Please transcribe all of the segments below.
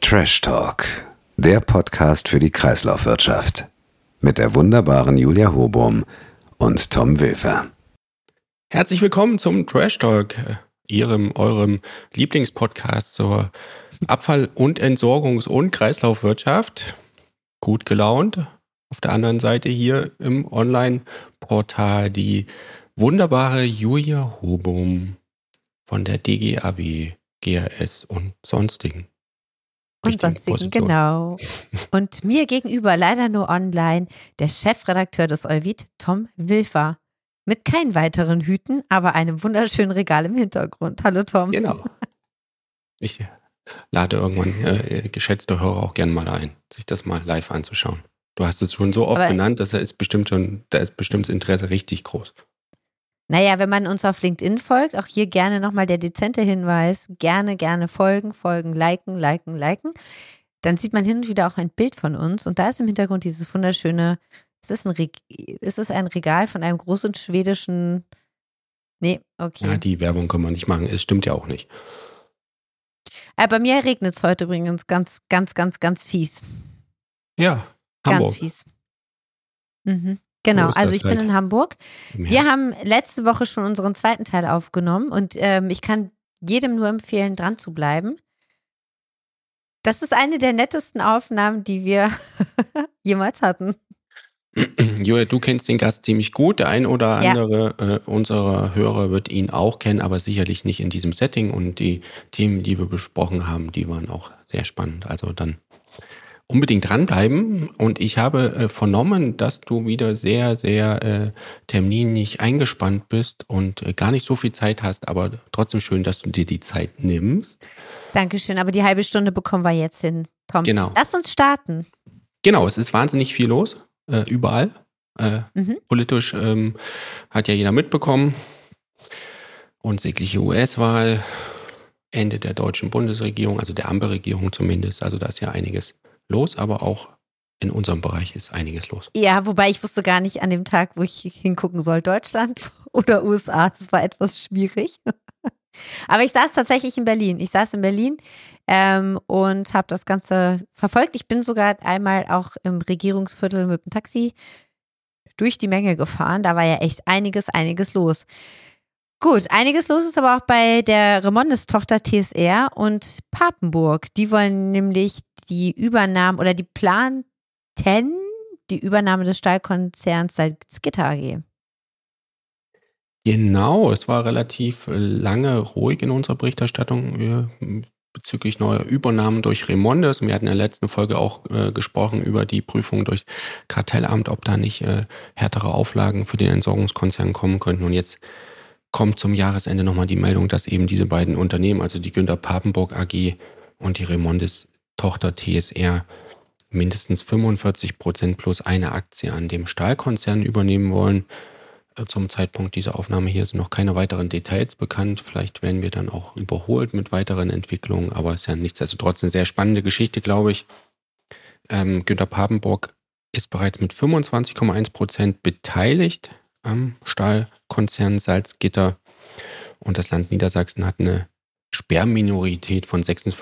Trash Talk, der Podcast für die Kreislaufwirtschaft. Mit der wunderbaren Julia Hobum und Tom Wilfer. Herzlich willkommen zum Trash Talk, eurem Lieblingspodcast zur Abfall- und Entsorgungs- und Kreislaufwirtschaft. Gut gelaunt. Auf der anderen Seite hier im Online-Portal die wunderbare Julia Hobum von der DGAW, GAS und sonstigen. Und sonstigen, genau. Und mir gegenüber, leider nur online, der Chefredakteur des Euvid, Tom Wilfer. Mit keinen weiteren Hüten, aber einem wunderschönen Regal im Hintergrund. Hallo Tom. Genau. Ich lade irgendwann geschätzte Hörer auch gerne mal ein, sich das mal live anzuschauen. Du hast es schon so oft genannt, da ist bestimmt das Interesse richtig groß. Naja, wenn man uns auf LinkedIn folgt, auch hier gerne nochmal der dezente Hinweis, gerne folgen, liken. Dann sieht man hin und wieder auch ein Bild von uns und da ist im Hintergrund dieses wunderschöne, ist es ein Regal von einem großen schwedischen, nee, okay. Ja, die Werbung können wir nicht machen, es stimmt ja auch nicht. Bei mir regnet es heute übrigens ganz fies. Ja, Hamburg. Ganz fies. Mhm. Genau, also ich bin in Hamburg. Wir haben letzte Woche schon unseren zweiten Teil aufgenommen und ich kann jedem nur empfehlen, dran zu bleiben. Das ist eine der nettesten Aufnahmen, die wir jemals hatten. Julia, du kennst den Gast ziemlich gut. Der ein oder andere unserer Hörer wird ihn auch kennen, aber sicherlich nicht in diesem Setting. Und die Themen, die wir besprochen haben, die waren auch sehr spannend. Also dann unbedingt dranbleiben. Und ich habe vernommen, dass du wieder sehr terminlich eingespannt bist und gar nicht so viel Zeit hast, aber trotzdem schön, dass du dir die Zeit nimmst. Dankeschön, aber die halbe Stunde bekommen wir jetzt hin, Tom. Genau. Lass uns starten. Genau, es ist wahnsinnig viel los, überall. Politisch hat ja jeder mitbekommen. Unsägliche US-Wahl, Ende der deutschen Bundesregierung, also der Ampelregierung zumindest. Also da ist ja einiges los, aber auch in unserem Bereich ist einiges los. Ja, wobei ich wusste gar nicht an dem Tag, wo ich hingucken soll, Deutschland oder USA. Das war etwas schwierig. Aber ich saß tatsächlich in Berlin. Und habe das Ganze verfolgt. Ich bin sogar einmal auch im Regierungsviertel mit dem Taxi durch die Menge gefahren. Da war ja echt einiges los. Gut, einiges los ist aber auch bei der Remondes-Tochter TSR und Papenburg. Die wollen nämlich die Übernahme oder die planten die Übernahme des Stahlkonzerns Salzgitter AG. Genau, es war relativ lange ruhig in unserer Berichterstattung bezüglich neuer Übernahmen durch Remondes. Wir hatten in der letzten Folge auch gesprochen über die Prüfung durchs Kartellamt, ob da nicht härtere Auflagen für den Entsorgungskonzern kommen könnten. Und jetzt kommt zum Jahresende nochmal die Meldung, dass eben diese beiden Unternehmen, also die Günther Papenburg AG und die Remondes-Tochter TSR, mindestens 45% plus eine Aktie an dem Stahlkonzern übernehmen wollen. Zum Zeitpunkt dieser Aufnahme hier sind noch keine weiteren Details bekannt. Vielleicht werden wir dann auch überholt mit weiteren Entwicklungen, aber es ist ja nichtsdestotrotz eine sehr spannende Geschichte, glaube ich. Günther Papenburg ist bereits mit 25,1% beteiligt am Stahlkonzern Salzgitter und das Land Niedersachsen hat eine Sperrminorität von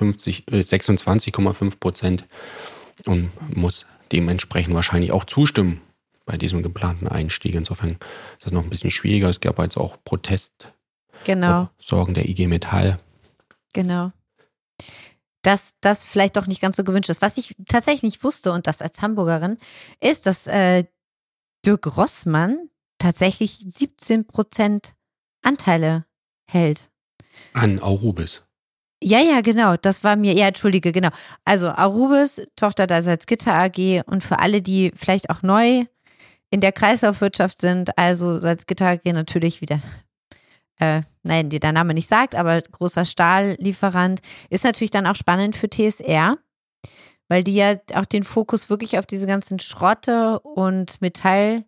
26,5% und muss dementsprechend wahrscheinlich auch zustimmen bei diesem geplanten Einstieg. Insofern ist das noch ein bisschen schwieriger. Es gab jetzt auch Sorgen der IG Metall. Genau. Dass das vielleicht doch nicht ganz so gewünscht ist. Was ich tatsächlich nicht wusste, und das als Hamburgerin, ist, dass Dirk Rossmann tatsächlich 17% Anteile hält. An Aurubis. Ja, genau. Das war mir, entschuldige, genau. Also Aurubis, Tochter der Salzgitter AG und für alle, die vielleicht auch neu in der Kreislaufwirtschaft sind, also Salzgitter AG natürlich wieder, die der Name nicht sagt, aber großer Stahllieferant, ist natürlich dann auch spannend für TSR, weil die ja auch den Fokus wirklich auf diese ganzen Schrotte und Metallgewinnung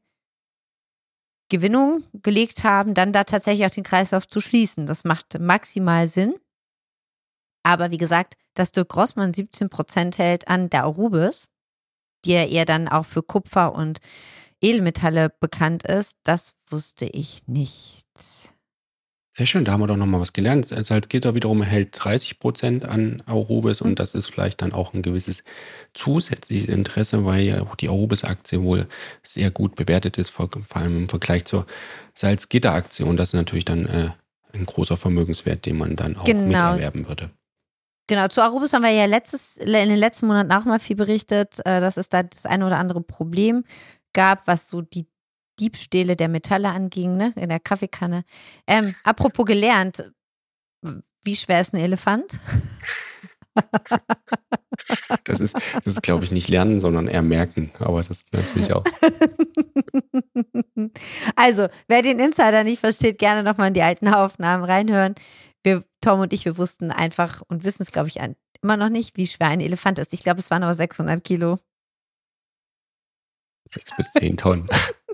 gelegt haben, dann da tatsächlich auch den Kreislauf zu schließen. Das macht maximal Sinn. Aber wie gesagt, dass Dirk Rossmann 17% hält an der Aurubis, die ja eher dann auch für Kupfer und Edelmetalle bekannt ist, das wusste ich nicht. Sehr schön, da haben wir doch nochmal was gelernt. Salzgitter wiederum hält 30% an Arubis und das ist vielleicht dann auch ein gewisses zusätzliches Interesse, weil ja auch die Arubis-Aktie wohl sehr gut bewertet ist, vor allem im Vergleich zur Salzgitter-Aktie. Und das ist natürlich dann ein großer Vermögenswert, den man dann auch miterwerben würde. Genau, zu Arubis haben wir ja in den letzten Monaten auch mal viel berichtet, dass es da das eine oder andere Problem gab, was so die Diebstähle der Metalle anging, ne, in der Kaffeekanne. Apropos gelernt, wie schwer ist ein Elefant? Das ist, glaube ich, nicht lernen, sondern eher merken, aber das natürlich auch. Also, wer den Insider nicht versteht, gerne nochmal in die alten Aufnahmen reinhören. Tom und ich, wir wussten einfach und wissen es, glaube ich, immer noch nicht, wie schwer ein Elefant ist. Ich glaube, es waren aber 600 Kilo. 6 bis 10 Tonnen.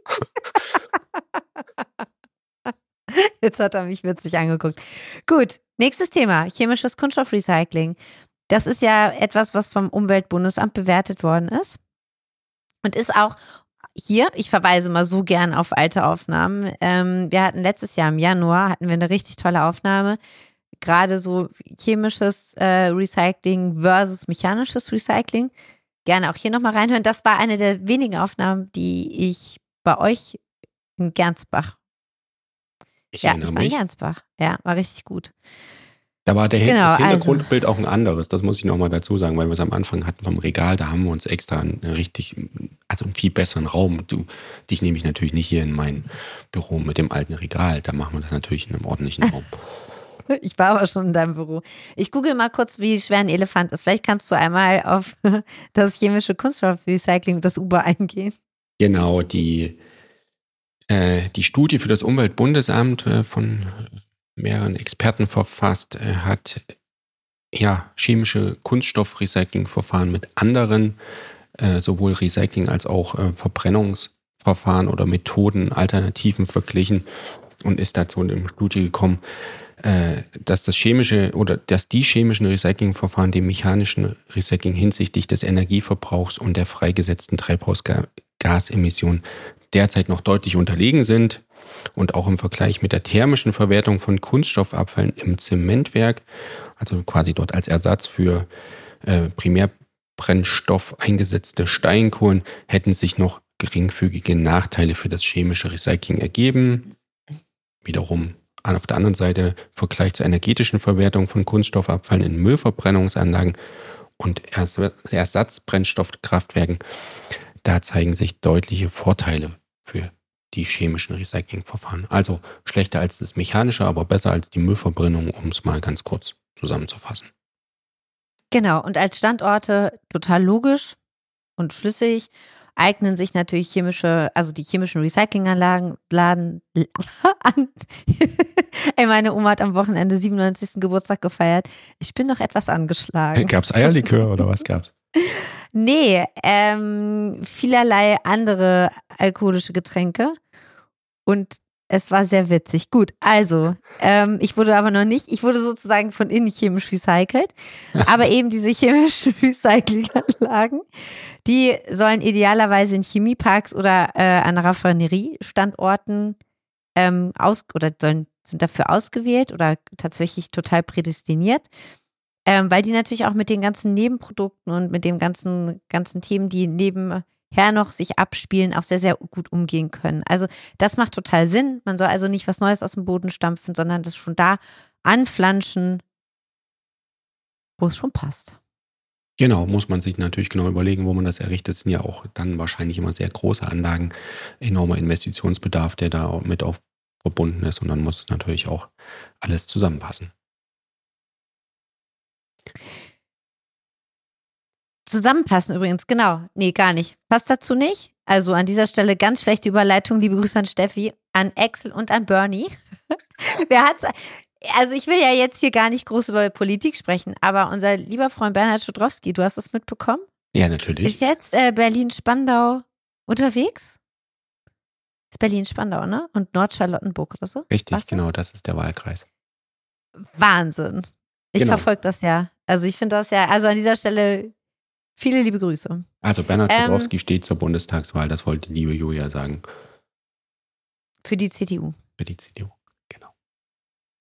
Jetzt hat er mich witzig angeguckt. Gut, nächstes Thema, chemisches Kunststoffrecycling. Das ist ja etwas, was vom Umweltbundesamt bewertet worden ist und ist auch hier, ich verweise mal so gern auf alte Aufnahmen. Wir hatten letztes Jahr im Januar, hatten wir eine richtig tolle Aufnahme, gerade so chemisches Recycling versus mechanisches Recycling. Gerne auch hier nochmal reinhören. Das war eine der wenigen Aufnahmen, die ich bei euch in Gernsbach. Ich war in Gernsbach. Ja, war richtig gut. Da war das Hintergrundbild auch ein anderes, das muss ich nochmal dazu sagen, weil wir es am Anfang hatten vom Regal, da haben wir uns extra einen viel besseren Raum. Dich nehme ich natürlich nicht hier in mein Büro mit dem alten Regal, da machen wir das natürlich in einem ordentlichen Raum. Ich war aber schon in deinem Büro. Ich google mal kurz, wie schwer ein Elefant ist. Vielleicht kannst du einmal auf das chemische Kunststoffrecycling, das UBA eingehen. Genau, die Studie für das Umweltbundesamt von mehreren Experten verfasst, hat chemische Kunststoffrecyclingverfahren mit anderen, sowohl Recycling als auch Verbrennungsverfahren oder Methoden, Alternativen verglichen und ist dazu in der Studie gekommen, dass die chemischen Recyclingverfahren dem mechanischen Recycling hinsichtlich des Energieverbrauchs und der freigesetzten Treibhausgasemissionen derzeit noch deutlich unterlegen sind. Und auch im Vergleich mit der thermischen Verwertung von Kunststoffabfällen im Zementwerk, also quasi dort als Ersatz für Primärbrennstoff eingesetzte Steinkohlen, hätten sich noch geringfügige Nachteile für das chemische Recycling ergeben. Wiederum auf der anderen Seite im Vergleich zur energetischen Verwertung von Kunststoffabfällen in Müllverbrennungsanlagen und Ersatzbrennstoffkraftwerken, da zeigen sich deutliche Vorteile für die chemischen Recyclingverfahren. Also schlechter als das mechanische, aber besser als die Müllverbrennung, um es mal ganz kurz zusammenzufassen. Genau, und als Standorte total logisch und schlüssig eignen sich natürlich die chemischen Recyclinganlagen an. Ey, meine Oma hat am Wochenende 97. Geburtstag gefeiert. Ich bin noch etwas angeschlagen. Gab's Eierlikör oder was gab's? Nee, vielerlei andere alkoholische Getränke. Und es war sehr witzig. Gut, also, ich wurde sozusagen von innen chemisch recycelt. Aber eben diese chemischen Recyclinganlagen, die sollen idealerweise in Chemieparks oder an Raffineriestandorten sind dafür ausgewählt oder tatsächlich total prädestiniert. Weil die natürlich auch mit den ganzen Nebenprodukten und mit den ganzen Themen, die nebenher noch sich abspielen, auch sehr, sehr gut umgehen können. Also das macht total Sinn. Man soll also nicht was Neues aus dem Boden stampfen, sondern das schon da anflanschen, wo es schon passt. Genau, muss man sich natürlich genau überlegen, wo man das errichtet. Das sind ja auch dann wahrscheinlich immer sehr große Anlagen, enormer Investitionsbedarf, der da mit auch verbunden ist und dann muss es natürlich auch alles zusammenpassen. Zusammenpassen übrigens, genau. Nee, gar nicht. Passt dazu nicht. Also an dieser Stelle ganz schlechte Überleitung. Liebe Grüße an Steffi, an Axel und an Bernie. Also ich will ja jetzt hier gar nicht groß über Politik sprechen, aber unser lieber Freund Bernhard Schudrowski, du hast das mitbekommen? Ja, natürlich. Ist jetzt Berlin-Spandau unterwegs? Ist Berlin-Spandau, ne? Und Nordcharlottenburg oder so? Richtig, genau, das ist der Wahlkreis. Wahnsinn. Ich verfolge das ja. Also ich finde das ja, also an dieser Stelle viele liebe Grüße. Also Bernhard Schudrowski steht zur Bundestagswahl, das wollte die liebe Julia sagen. Für die CDU. Für die CDU, genau.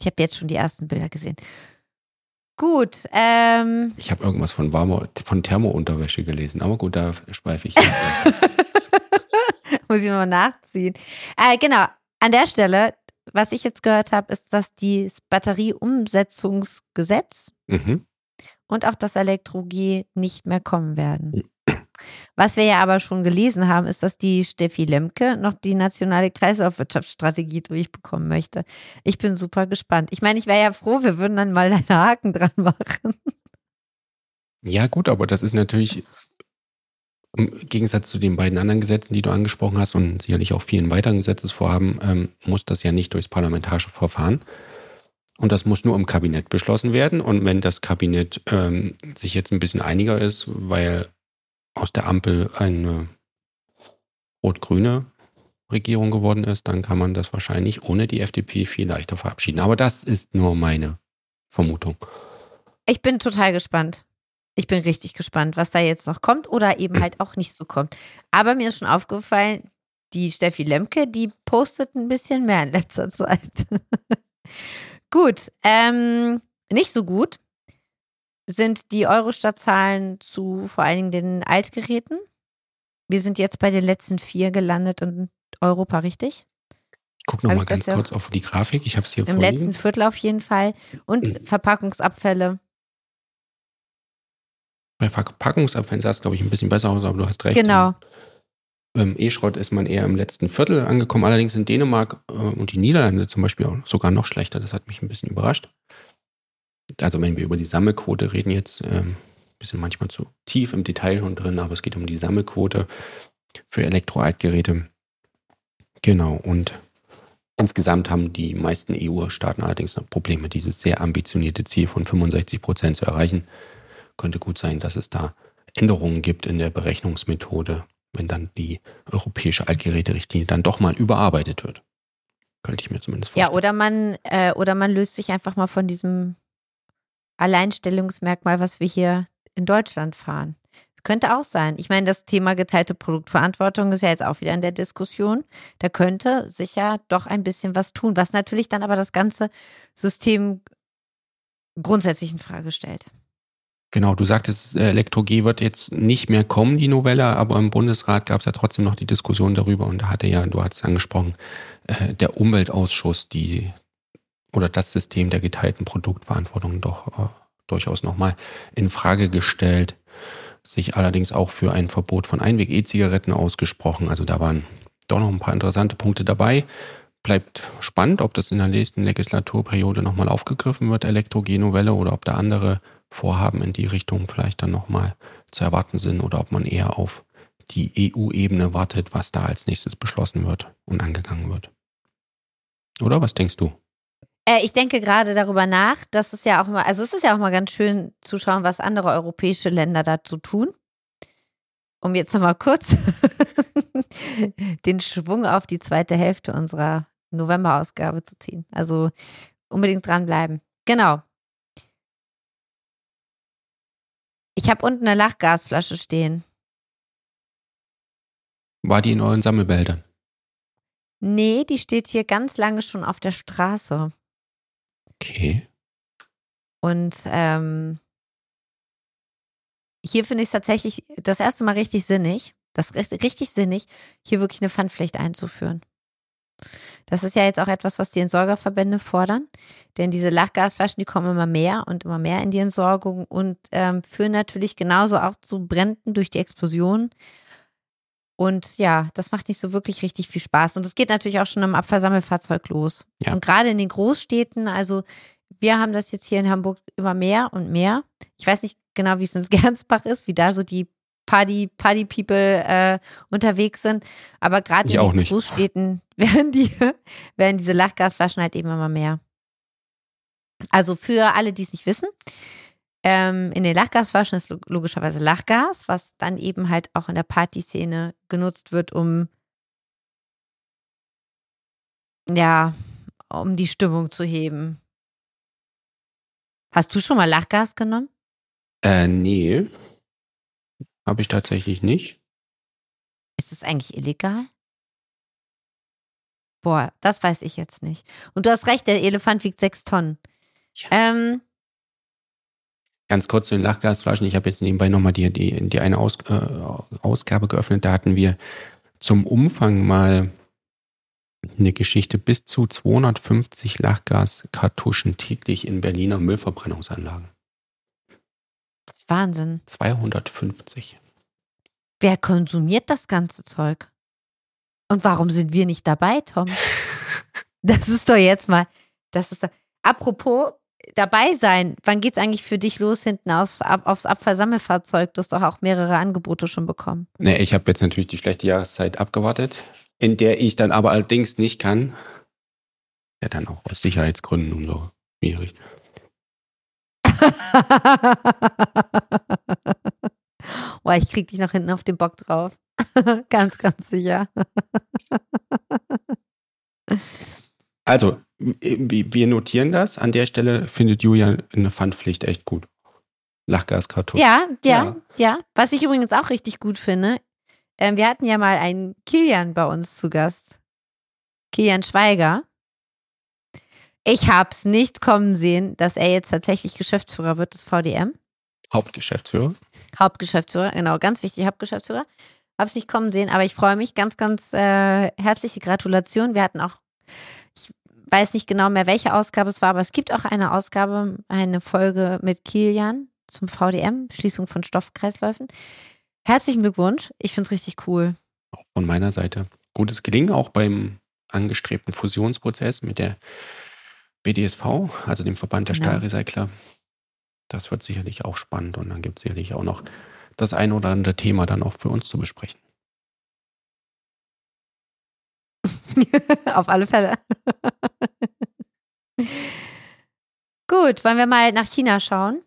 Ich habe jetzt schon die ersten Bilder gesehen. Gut. Ich habe irgendwas von Thermounterwäsche gelesen, aber gut, da schweife ich. Muss ich mal nachziehen. Genau, an der Stelle, was ich jetzt gehört habe, ist, dass das Batterieumsetzungsgesetz und auch das Elektro-G nicht mehr kommen werden. Was wir ja aber schon gelesen haben, ist, dass die Steffi Lemke noch die nationale Kreislaufwirtschaftsstrategie durchbekommen möchte. Ich bin super gespannt. Ich meine, ich wäre ja froh, wir würden dann mal einen Haken dran machen. Ja gut, aber das ist natürlich im Gegensatz zu den beiden anderen Gesetzen, die du angesprochen hast und sicherlich auch vielen weiteren Gesetzesvorhaben, muss das ja nicht durchs parlamentarische Verfahren. Und das muss nur im Kabinett beschlossen werden. Und wenn das Kabinett sich jetzt ein bisschen einiger ist, weil aus der Ampel eine rot-grüne Regierung geworden ist, dann kann man das wahrscheinlich ohne die FDP viel leichter verabschieden. Aber das ist nur meine Vermutung. Ich bin total gespannt. Ich bin richtig gespannt, was da jetzt noch kommt oder eben halt auch nicht so kommt. Aber mir ist schon aufgefallen, die Steffi Lemke, die postet ein bisschen mehr in letzter Zeit. Gut, nicht so gut sind die Eurostat-Zahlen zu vor allen Dingen den Altgeräten. Wir sind jetzt bei den letzten 4 gelandet in Europa, richtig? Ich gucke nochmal ganz kurz auf die Grafik. Ich habe es hier im vorliegen. Letzten Viertel auf jeden Fall. Und Verpackungsabfälle. Bei Verpackungsabfällen sah es, glaube ich, ein bisschen besser aus, aber du hast recht. Genau. Im E-Schrott ist man eher im letzten Viertel angekommen. Allerdings in Dänemark und die Niederlande zum Beispiel auch sogar noch schlechter. Das hat mich ein bisschen überrascht. Also wenn wir über die Sammelquote reden jetzt, ein bisschen manchmal zu tief im Detail schon drin, aber es geht um die Sammelquote für Elektroaltgeräte. Genau, und insgesamt haben die meisten EU-Staaten allerdings noch Probleme, dieses sehr ambitionierte Ziel von 65% zu erreichen. Könnte gut sein, dass es da Änderungen gibt in der Berechnungsmethode, wenn dann die europäische Altgeräterichtlinie dann doch mal überarbeitet wird. Könnte ich mir zumindest vorstellen. Ja, oder man löst sich einfach mal von diesem Alleinstellungsmerkmal, was wir hier in Deutschland fahren. Das könnte auch sein. Ich meine, das Thema geteilte Produktverantwortung ist ja jetzt auch wieder in der Diskussion. Da könnte sicher doch ein bisschen was tun, was natürlich dann aber das ganze System grundsätzlich in Frage stellt. Genau, du sagtest, Elektro-G wird jetzt nicht mehr kommen, die Novelle, aber im Bundesrat gab es ja trotzdem noch die Diskussion darüber und da hatte ja, du hast es angesprochen, der Umweltausschuss das System der geteilten Produktverantwortung doch durchaus nochmal in Frage gestellt, sich allerdings auch für ein Verbot von Einweg-E-Zigaretten ausgesprochen. Also da waren doch noch ein paar interessante Punkte dabei. Bleibt spannend, ob das in der nächsten Legislaturperiode nochmal aufgegriffen wird, Elektro-G-Novelle, oder ob da andere Vorhaben in die Richtung vielleicht dann nochmal zu erwarten sind oder ob man eher auf die EU-Ebene wartet, was da als nächstes beschlossen wird und angegangen wird. Oder was denkst du? Ich denke gerade darüber nach, dass es ja auch mal, also es ist ja auch mal ganz schön zu schauen, was andere europäische Länder dazu tun. Um jetzt nochmal kurz den Schwung auf die zweite Hälfte unserer November-Ausgabe zu ziehen. Also unbedingt dranbleiben. Genau. Ich habe unten eine Lachgasflasche stehen. War die in euren Sammelbehältern? Nee, die steht hier ganz lange schon auf der Straße. Okay. Und hier finde ich es tatsächlich das erste Mal richtig sinnig, hier wirklich eine Pfandpflicht einzuführen. Das ist ja jetzt auch etwas, was die Entsorgerverbände fordern, denn diese Lachgasflaschen, die kommen immer mehr und immer mehr in die Entsorgung und führen natürlich genauso auch zu Bränden durch die Explosion. Und ja, das macht nicht so wirklich richtig viel Spaß. Und es geht natürlich auch schon am Abfallsammelfahrzeug los. Ja. Und gerade in den Großstädten, also wir haben das jetzt hier in Hamburg immer mehr und mehr. Ich weiß nicht genau, wie es in Gernsbach ist, wie da so die Party-People unterwegs sind. Aber gerade in den Großstädten werden diese Lachgasflaschen halt eben immer mehr. Also für alle, die es nicht wissen, in den Lachgasflaschen ist logischerweise Lachgas, was dann eben halt auch in der Partyszene genutzt wird, um die Stimmung zu heben. Hast du schon mal Lachgas genommen? Nee. Habe ich tatsächlich nicht. Ist es eigentlich illegal? Boah, das weiß ich jetzt nicht. Und du hast recht, der Elefant wiegt 6 Tonnen. Ja. Ganz kurz zu den Lachgasflaschen. Ich habe jetzt nebenbei nochmal die eine Ausgabe geöffnet. Da hatten wir zum Umfang mal eine Geschichte bis zu 250 Lachgaskartuschen täglich in Berliner Müllverbrennungsanlagen. Das ist Wahnsinn. 250. Wer konsumiert das ganze Zeug? Und warum sind wir nicht dabei, Tom? Das ist doch jetzt mal, apropos dabei sein, wann geht's eigentlich für dich los hinten aufs Abfallsammelfahrzeug? Du hast doch auch mehrere Angebote schon bekommen. Nee, ich habe jetzt natürlich die schlechte Jahreszeit abgewartet, in der ich dann aber allerdings nicht kann. Ja, dann auch aus Sicherheitsgründen und so schwierig. Boah, ich krieg dich noch hinten auf den Bock drauf. Ganz, ganz sicher. Also, wir notieren das. An der Stelle findet Julia eine Pfandpflicht echt gut. Lachgaskartuschen. Ja. Was ich übrigens auch richtig gut finde, wir hatten ja mal einen Kilian bei uns zu Gast. Kilian Schweiger. Ich hab's nicht kommen sehen, dass er jetzt tatsächlich Geschäftsführer wird des VDM. Hauptgeschäftsführer, genau, ganz wichtig, Hauptgeschäftsführer. Hab's nicht kommen sehen, aber ich freue mich. Ganz, ganz herzliche Gratulation. Wir hatten auch, ich weiß nicht genau mehr, welche Ausgabe es war, aber es gibt auch eine Ausgabe, eine Folge mit Kilian zum VDM, Schließung von Stoffkreisläufen. Herzlichen Glückwunsch. Ich find's richtig cool. auch von meiner Seite. Gutes Gelingen, auch beim angestrebten Fusionsprozess mit der BDSV, also dem Verband der Genau. Stahlrecycler. Das wird sicherlich auch spannend und dann gibt es sicherlich auch noch das ein oder andere Thema dann auch für uns zu besprechen. Auf alle Fälle. Gut, wollen wir mal nach China schauen?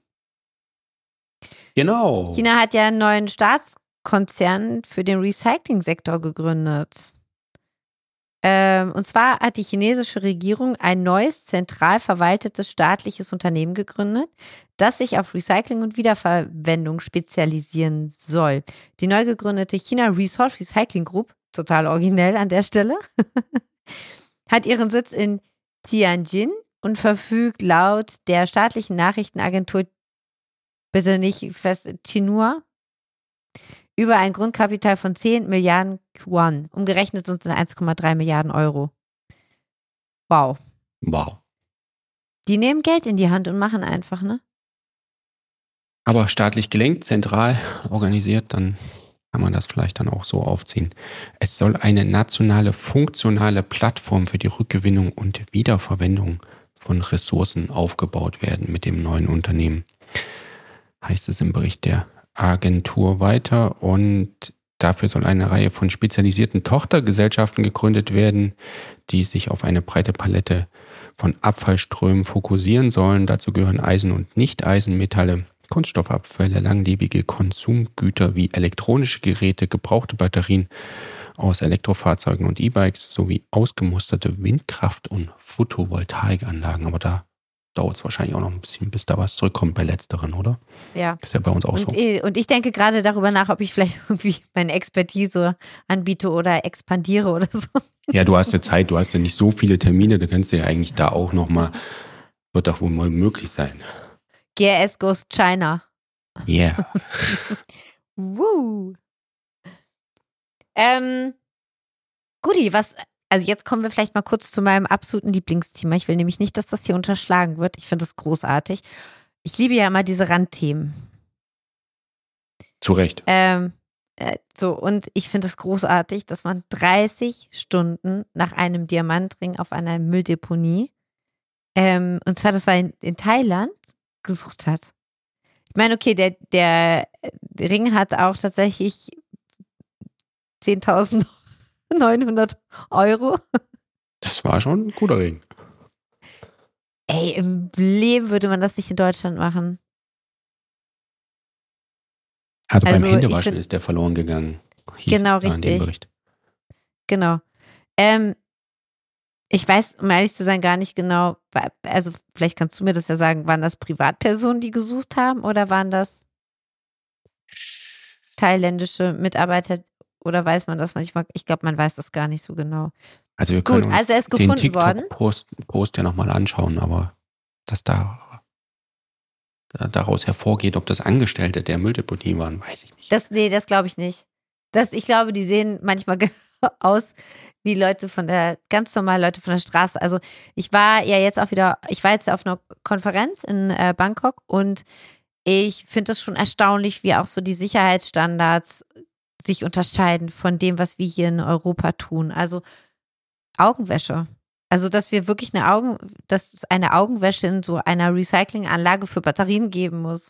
Genau. China hat ja einen neuen Staatskonzern für den Recycling-Sektor gegründet. Und zwar hat die chinesische Regierung ein neues, zentral verwaltetes staatliches Unternehmen gegründet, das sich auf Recycling und Wiederverwendung spezialisieren soll. Die neu gegründete China Resource Recycling Group, total originell an der Stelle, hat ihren Sitz in Tianjin und verfügt laut der staatlichen Nachrichtenagentur, bitte nicht fest, Xinhua, über ein Grundkapital von 10 Milliarden Yuan. Umgerechnet sind es 1,3 Milliarden Euro. Wow. Die nehmen Geld in die Hand und machen einfach, ne? Aber staatlich gelenkt, zentral organisiert, dann kann man das vielleicht dann auch so aufziehen. Es soll eine nationale, funktionale Plattform für die Rückgewinnung und Wiederverwendung von Ressourcen aufgebaut werden mit dem neuen Unternehmen. Heißt es im Bericht der Agentur weiter, und dafür soll eine Reihe von spezialisierten Tochtergesellschaften gegründet werden, die sich auf eine breite Palette von Abfallströmen fokussieren sollen. Dazu gehören Eisen- und Nicht-Eisenmetalle, Kunststoffabfälle, langlebige Konsumgüter wie elektronische Geräte, gebrauchte Batterien aus Elektrofahrzeugen und E-Bikes sowie ausgemusterte Windkraft- und Photovoltaikanlagen. Aber da dauert es wahrscheinlich auch noch ein bisschen, bis da was zurückkommt bei letzteren, oder? Ja. Ist ja bei uns auch so. Und ich denke gerade darüber nach, ob ich vielleicht irgendwie meine Expertise anbiete oder expandiere oder so. Ja, du hast ja Zeit, du hast ja nicht so viele Termine, da kannst du ja eigentlich da auch nochmal, wird doch wohl mal möglich sein. GRS goes China. Yeah. Woo. Guti, also jetzt kommen wir vielleicht mal kurz zu meinem absoluten Lieblingsthema. Ich will nämlich nicht, dass das hier unterschlagen wird. Ich finde das großartig. Ich liebe ja immer diese Randthemen. Zu Recht. Und ich finde es großartig, dass man 30 Stunden nach einem Diamantring auf einer Mülldeponie, und zwar das war in Thailand, gesucht hat. Ich meine, okay, der Ring hat auch tatsächlich 10.900 Euro. Das war schon ein guter Ring. Ey, im Leben würde man das nicht in Deutschland machen. Also beim Händewaschen ist der verloren gegangen. Genau, richtig. In dem Bericht. Genau. Ich weiß, um ehrlich zu sein, gar nicht genau, also vielleicht kannst du mir das ja sagen, waren das Privatpersonen, die gesucht haben, oder waren das thailändische Mitarbeiter, oder weiß man das manchmal? Ich glaube, man weiß das gar nicht so genau. Also wir können uns den TikTok-Post ja nochmal anschauen, aber dass daraus hervorgeht, ob das Angestellte der Mülldeponie waren, weiß ich nicht. Das glaube ich nicht. Ich glaube, die sehen manchmal aus wie ganz normale Leute von der Straße. Also ich war jetzt auf einer Konferenz in Bangkok und ich finde es schon erstaunlich, wie auch so die Sicherheitsstandards sich unterscheiden von dem, was wir hier in Europa tun. Also Augenwäsche. Also, dass wir wirklich dass es eine Augenwäsche in so einer Recyclinganlage für Batterien geben muss.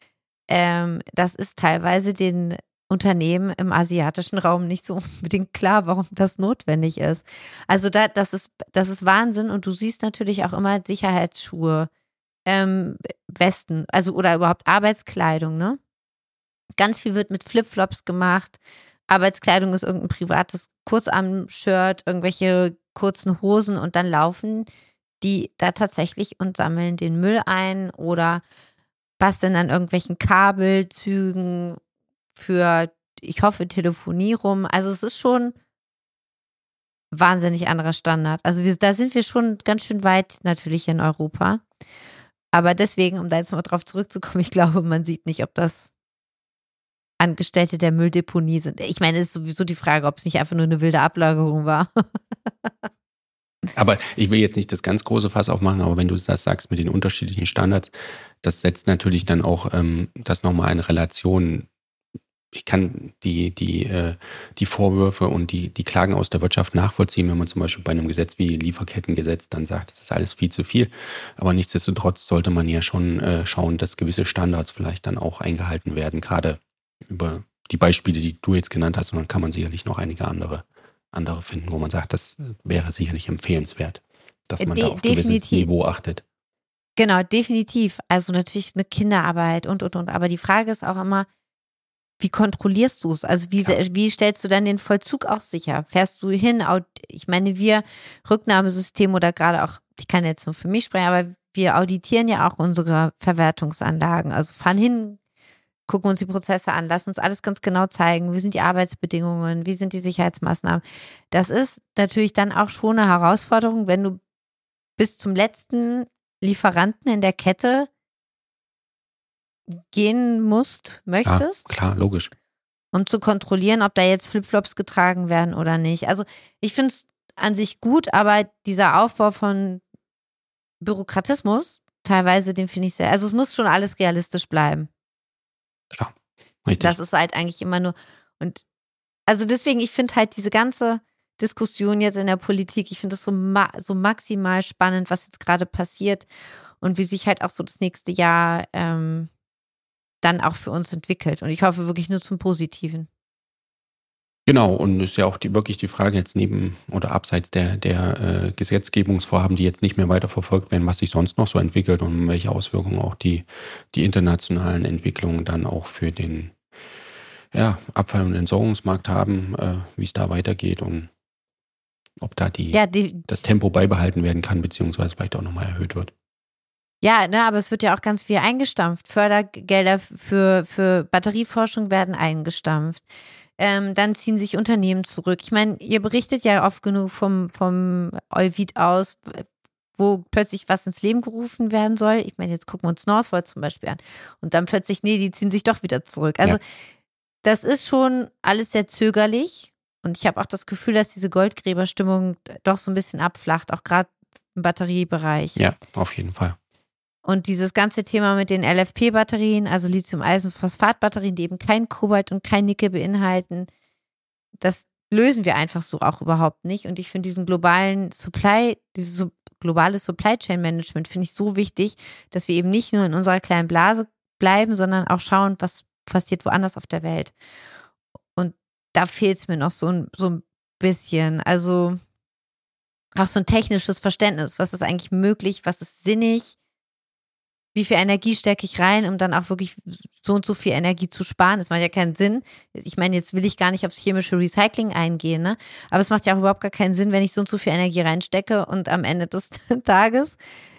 Das ist teilweise den Unternehmen im asiatischen Raum nicht so unbedingt klar, warum das notwendig ist. Also, das ist Wahnsinn und du siehst natürlich auch immer Sicherheitsschuhe, Westen, also oder überhaupt Arbeitskleidung, ne? Ganz viel wird mit Flipflops gemacht. Arbeitskleidung ist irgendein privates Kurzarm-Shirt, irgendwelche kurzen Hosen und dann laufen die da tatsächlich und sammeln den Müll ein oder basteln an irgendwelchen Kabelzügen für, ich hoffe, Telefonie rum. Also es ist schon wahnsinnig anderer Standard. Also da sind wir schon ganz schön weit natürlich in Europa. Aber deswegen, um da jetzt mal drauf zurückzukommen, ich glaube, man sieht nicht, ob das Angestellte der Mülldeponie sind. Ich meine, es ist sowieso die Frage, ob es nicht einfach nur eine wilde Ablagerung war. Aber ich will jetzt nicht das ganz große Fass aufmachen, aber wenn du das sagst mit den unterschiedlichen Standards, das setzt natürlich dann auch das nochmal in Relation. Ich kann die Vorwürfe und die Klagen aus der Wirtschaft nachvollziehen, wenn man zum Beispiel bei einem Gesetz wie Lieferkettengesetz dann sagt, das ist alles viel zu viel. Aber nichtsdestotrotz sollte man ja schon schauen, dass gewisse Standards vielleicht dann auch eingehalten werden, gerade über die Beispiele, die du jetzt genannt hast. Und dann kann man sicherlich noch einige andere finden, wo man sagt, das wäre sicherlich empfehlenswert, dass man da auf ein gewisses Niveau achtet. Genau, definitiv. Also natürlich eine Kinderarbeit und. Aber die Frage ist auch immer, wie kontrollierst du es? Also wie stellst du dann den Vollzug auch sicher? Fährst du hin? Ich meine, wir Rücknahmesystem oder gerade auch, ich kann jetzt nur für mich sprechen, aber wir auditieren ja auch unsere Verwertungsanlagen. Also fahren hin, gucken uns die Prozesse an, lassen uns alles ganz genau zeigen. Wie sind die Arbeitsbedingungen? Wie sind die Sicherheitsmaßnahmen? Das ist natürlich dann auch schon eine Herausforderung, wenn du bis zum letzten Lieferanten in der Kette gehen möchtest. Ja, klar, logisch. Um zu kontrollieren, ob da jetzt Flipflops getragen werden oder nicht. Also ich finde es an sich gut, aber dieser Aufbau von Bürokratismus, teilweise, den finde ich sehr, also es muss schon alles realistisch bleiben. Klar, richtig. Das ist halt eigentlich immer nur, und also deswegen, ich finde halt diese ganze Diskussion jetzt in der Politik, ich finde das so maximal spannend, was jetzt gerade passiert und wie sich halt auch so das nächste Jahr dann auch für uns entwickelt. Und ich hoffe wirklich nur zum Positiven. Genau, und ist ja auch wirklich die Frage jetzt neben oder abseits der Gesetzgebungsvorhaben, die jetzt nicht mehr weiter verfolgt werden, was sich sonst noch so entwickelt und welche Auswirkungen auch die internationalen Entwicklungen dann auch für den Abfall- und Entsorgungsmarkt haben, wie es da weitergeht und ob da das Tempo beibehalten werden kann, beziehungsweise vielleicht auch nochmal erhöht wird. Ja, ne, aber es wird ja auch ganz viel eingestampft. Fördergelder für Batterieforschung werden eingestampft. Dann ziehen sich Unternehmen zurück. Ich meine, ihr berichtet ja oft genug vom Euvid aus, wo plötzlich was ins Leben gerufen werden soll. Ich meine, jetzt gucken wir uns Northvolt zum Beispiel an. Und dann plötzlich, nee, die ziehen sich doch wieder zurück. Also das ist schon alles sehr zögerlich. Und ich habe auch das Gefühl, dass diese Goldgräberstimmung doch so ein bisschen abflacht, auch gerade im Batteriebereich. Ja, auf jeden Fall. Und dieses ganze Thema mit den LFP-Batterien, also Lithium-Eisen-Phosphat-Batterien, die eben kein Kobalt und kein Nickel beinhalten, das lösen wir einfach so auch überhaupt nicht. Und ich finde dieses globale Supply Chain Management finde ich so wichtig, dass wir eben nicht nur in unserer kleinen Blase bleiben, sondern auch schauen, was passiert woanders auf der Welt. Und da fehlt es mir noch so ein bisschen. Also auch so ein technisches Verständnis. Was ist eigentlich möglich? Was ist sinnig? Wie viel Energie stecke ich rein, um dann auch wirklich so und so viel Energie zu sparen? Das macht ja keinen Sinn. Ich meine, jetzt will ich gar nicht aufs chemische Recycling eingehen, ne? Aber es macht ja auch überhaupt gar keinen Sinn, wenn ich so und so viel Energie reinstecke und am Ende des Tages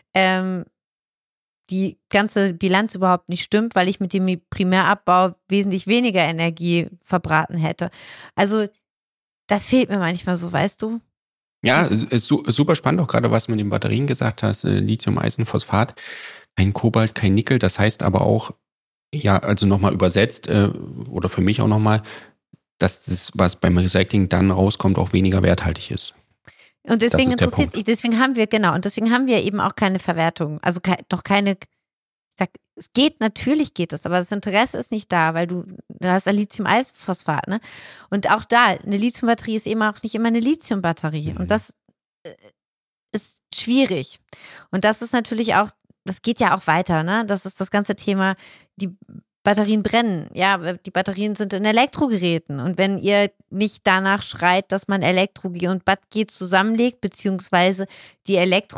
die ganze Bilanz überhaupt nicht stimmt, weil ich mit dem Primärabbau wesentlich weniger Energie verbraten hätte. Also das fehlt mir manchmal so, weißt du? Ja, ist super spannend auch gerade, was du mit den Batterien gesagt hast. Lithium-Eisenphosphat, kein Kobalt, kein Nickel. Das heißt aber auch, ja, also nochmal übersetzt oder für mich auch nochmal, dass das, was beim Recycling dann rauskommt, auch weniger werthaltig ist. Und deswegen deswegen haben wir eben auch keine Verwertung. Also noch keine, ich sag, natürlich geht es, aber das Interesse ist nicht da, weil du hast ein Lithium-Eisenphosphat, ne? Und auch da, eine Lithiumbatterie ist eben auch nicht immer eine Lithiumbatterie. Und das ist schwierig. Und das ist natürlich auch, das geht ja auch weiter, ne? Das ist das ganze Thema, die Batterien brennen. Ja, die Batterien sind in Elektrogeräten. Und wenn ihr nicht danach schreit, dass man Elektro-G und Bat-G zusammenlegt, beziehungsweise die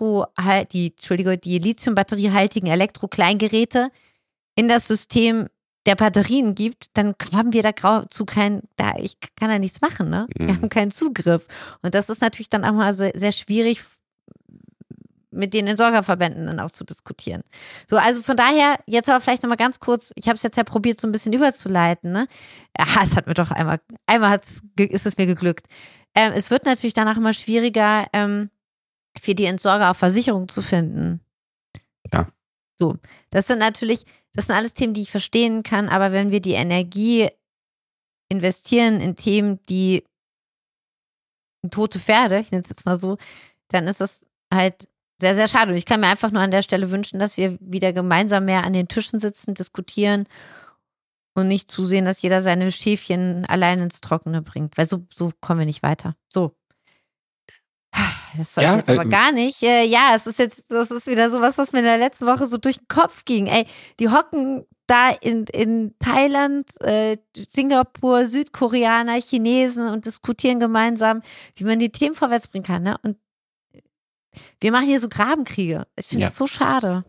lithiumbatteriehaltigen Elektro-Kleingeräte in das System der Batterien gibt, dann haben wir dazu ich kann da nichts machen, ne? Wir haben keinen Zugriff. Und das ist natürlich dann auch mal sehr, sehr schwierig, mit den Entsorgerverbänden dann auch zu diskutieren. So, also von daher, jetzt aber vielleicht nochmal ganz kurz, ich habe es jetzt ja probiert, so ein bisschen überzuleiten, ne? Ja, es hat mir doch einmal ist es mir geglückt. Es wird natürlich danach immer schwieriger, für die Entsorger auch Versicherung zu finden. Ja. So, das sind alles Themen, die ich verstehen kann, aber wenn wir die Energie investieren in Themen, die in tote Pferde, ich nenne es jetzt mal so, dann ist das halt sehr, sehr schade. Und ich kann mir einfach nur an der Stelle wünschen, dass wir wieder gemeinsam mehr an den Tischen sitzen, diskutieren und nicht zusehen, dass jeder seine Schäfchen allein ins Trockene bringt. Weil so kommen wir nicht weiter. So. Das soll ich jetzt aber gar nicht. Das ist wieder sowas, was mir in der letzten Woche so durch den Kopf ging. Ey, die hocken da in Thailand, Singapur, Südkoreaner, Chinesen und diskutieren gemeinsam, wie man die Themen vorwärts bringen kann. Ne? Und wir machen hier so Grabenkriege. Ich finde das so schade.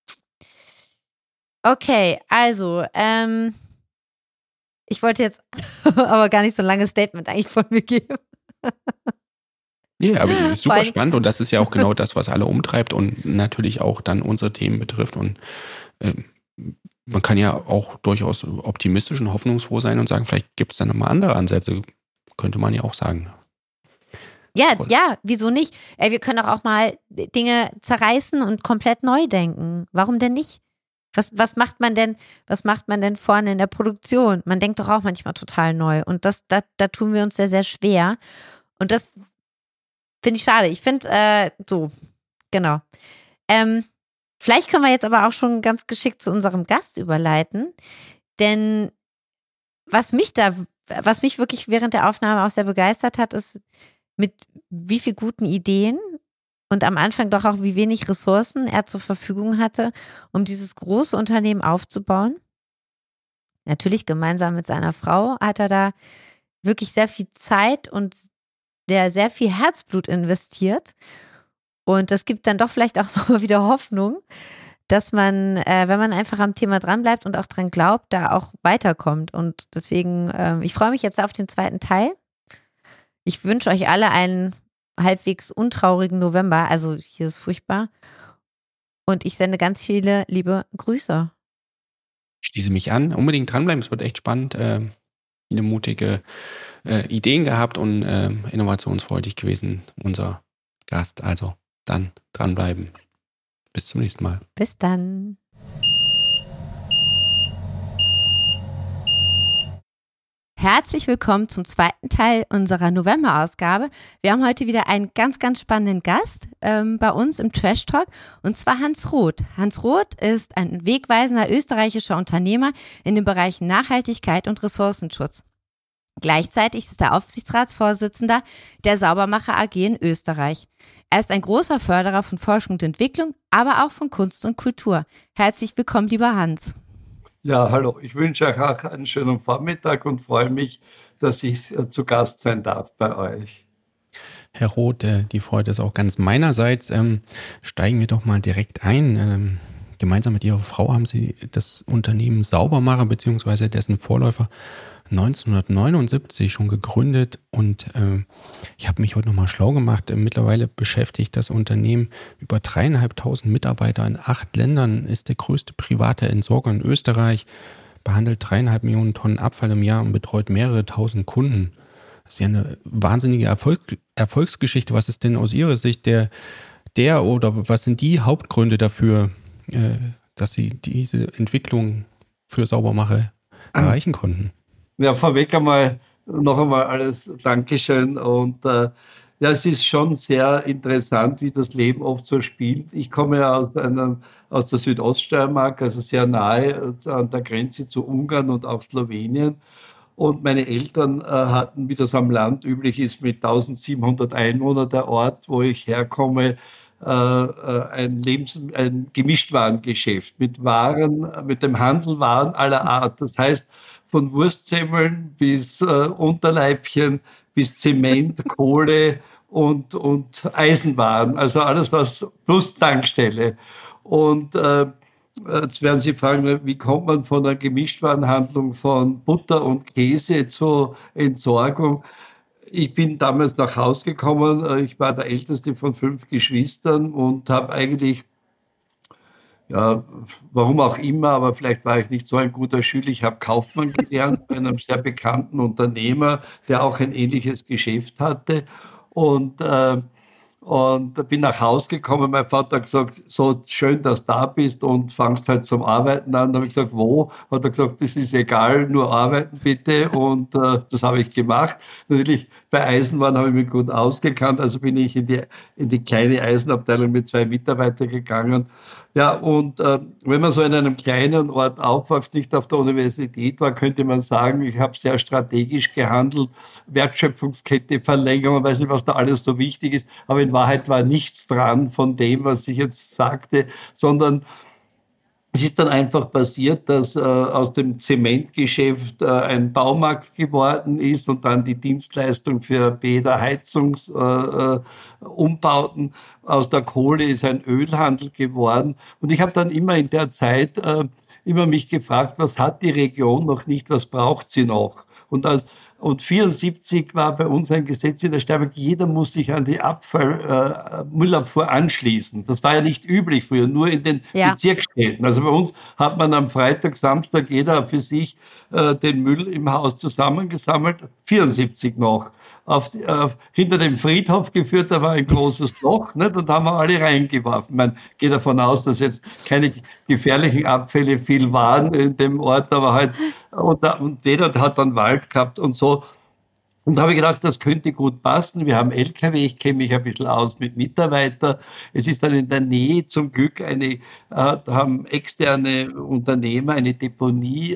Okay, also, ich wollte jetzt aber gar nicht so ein langes Statement eigentlich von mir geben. Ja, aber super spannend und das ist ja auch genau das, was alle umtreibt und natürlich auch dann unsere Themen betrifft und man kann ja auch durchaus optimistisch und hoffnungsfroh sein und sagen, vielleicht gibt es dann nochmal andere Ansätze, könnte man ja auch sagen. Ja, wieso nicht? Wir können auch mal Dinge zerreißen und komplett neu denken. Warum denn nicht? Was macht man denn vorne in der Produktion? Man denkt doch auch manchmal total neu und da tun wir uns sehr, sehr schwer und das finde ich schade. Ich finde, genau. Vielleicht können wir jetzt aber auch schon ganz geschickt zu unserem Gast überleiten, denn was mich wirklich während der Aufnahme auch sehr begeistert hat, ist, mit wie viel guten Ideen und am Anfang doch auch wie wenig Ressourcen er zur Verfügung hatte, um dieses große Unternehmen aufzubauen. Natürlich gemeinsam mit seiner Frau hat er da wirklich sehr viel Zeit und sehr viel Herzblut investiert. Und das gibt dann doch vielleicht auch mal wieder Hoffnung, dass man, wenn man einfach am Thema dranbleibt und auch dran glaubt, da auch weiterkommt. Und deswegen, ich freue mich jetzt auf den zweiten Teil. Ich wünsche euch alle einen halbwegs untraurigen November. Also hier ist furchtbar. Und ich sende ganz viele liebe Grüße. Ich schließe mich an. Unbedingt dranbleiben. Es wird echt spannend. Viele mutige Ideen gehabt und innovationsfreudig gewesen, unser Gast. Also dann dranbleiben. Bis zum nächsten Mal. Bis dann. Herzlich willkommen zum zweiten Teil unserer November-Ausgabe. Wir haben heute wieder einen ganz, ganz spannenden Gast bei uns im Trash Talk und zwar Hans Roth. Hans Roth ist ein wegweisender österreichischer Unternehmer in den Bereichen Nachhaltigkeit und Ressourcenschutz. Gleichzeitig ist er Aufsichtsratsvorsitzender der Saubermacher AG in Österreich. Er ist ein großer Förderer von Forschung und Entwicklung, aber auch von Kunst und Kultur. Herzlich willkommen, lieber Hans. Ja, hallo. Ich wünsche euch auch einen schönen Vormittag und freue mich, dass ich zu Gast sein darf bei euch. Herr Roth, die Freude ist auch ganz meinerseits. Steigen wir doch mal direkt ein. Gemeinsam mit Ihrer Frau haben Sie das Unternehmen Saubermacher bzw. dessen Vorläufer 1979 schon gegründet und ich habe mich heute nochmal schlau gemacht. Mittlerweile beschäftigt das Unternehmen über 3.500 Mitarbeiter in 8 Ländern, ist der größte private Entsorger in Österreich, behandelt 3,5 Millionen Tonnen Abfall im Jahr und betreut mehrere tausend Kunden. Das ist ja eine wahnsinnige Erfolgsgeschichte. Was ist denn aus Ihrer Sicht der oder was sind die Hauptgründe dafür, dass Sie diese Entwicklung für Saubermacher erreichen konnten? Ja, vorweg noch einmal alles Dankeschön. Und ja, es ist schon sehr interessant, wie das Leben oft so spielt. Ich komme ja aus der Südoststeiermark, also sehr nahe an der Grenze zu Ungarn und auch Slowenien. Und meine Eltern hatten, wie das am Land üblich ist, mit 1700 Einwohnern der Ort, wo ich herkomme, ein Gemischtwarengeschäft mit Waren, mit dem Handel Waren aller Art. Das heißt, von Wurstsemmeln bis Unterleibchen, bis Zement, Kohle und Eisenwaren. Also alles, was plus Tankstelle. Und jetzt werden Sie fragen, wie kommt man von einer Gemischtwarenhandlung von Butter und Käse zur Entsorgung? Ich bin damals nach Hause gekommen. Ich war der älteste von 5 Geschwistern und habe eigentlich, ja, warum auch immer, aber vielleicht war ich nicht so ein guter Schüler. Ich habe Kaufmann gelernt bei einem sehr bekannten Unternehmer, der auch ein ähnliches Geschäft hatte. Und da bin nach Hause gekommen. Mein Vater hat gesagt, so schön, dass du da bist und fangst halt zum Arbeiten an. Da habe ich gesagt, wo? Hat er gesagt, das ist egal, nur arbeiten bitte. Und das habe ich gemacht. Natürlich, bei Eisenwaren habe ich mich gut ausgekannt. Also bin ich in die kleine Eisenabteilung mit 2 Mitarbeitern gegangen. Ja, und wenn man so in einem kleinen Ort aufwächst, nicht auf der Universität war, könnte man sagen, ich habe sehr strategisch gehandelt, Wertschöpfungskette, Verlängerung, weiß nicht, was da alles so wichtig ist, aber in Wahrheit war nichts dran von dem, was ich jetzt sagte, sondern es ist dann einfach passiert, dass aus dem Zementgeschäft ein Baumarkt geworden ist und dann die Dienstleistung für Bäder, Heizungsumbauten. Aus der Kohle ist ein Ölhandel geworden. Und ich habe dann immer in der Zeit immer mich gefragt, was hat die Region noch nicht, was braucht sie noch? Und 1974 war bei uns ein Gesetz in der Steiermark, jeder muss sich an die Müllabfuhr anschließen. Das war ja nicht üblich früher, nur in den Bezirksstädten. Also bei uns hat man am Freitag, Samstag jeder für sich den Müll im Haus zusammengesammelt, 74 noch. Hinter dem Friedhof geführt, da war ein großes Loch, nicht? Und da haben wir alle reingeworfen. Man geht davon aus, dass jetzt keine gefährlichen Abfälle viel waren in dem Ort, aber halt, und jeder hat dann Wald gehabt und so. Und da habe ich gedacht, das könnte gut passen. Wir haben LKW, ich kenne mich ein bisschen aus mit Mitarbeitern. Es ist dann in der Nähe zum Glück haben externe Unternehmer eine Deponie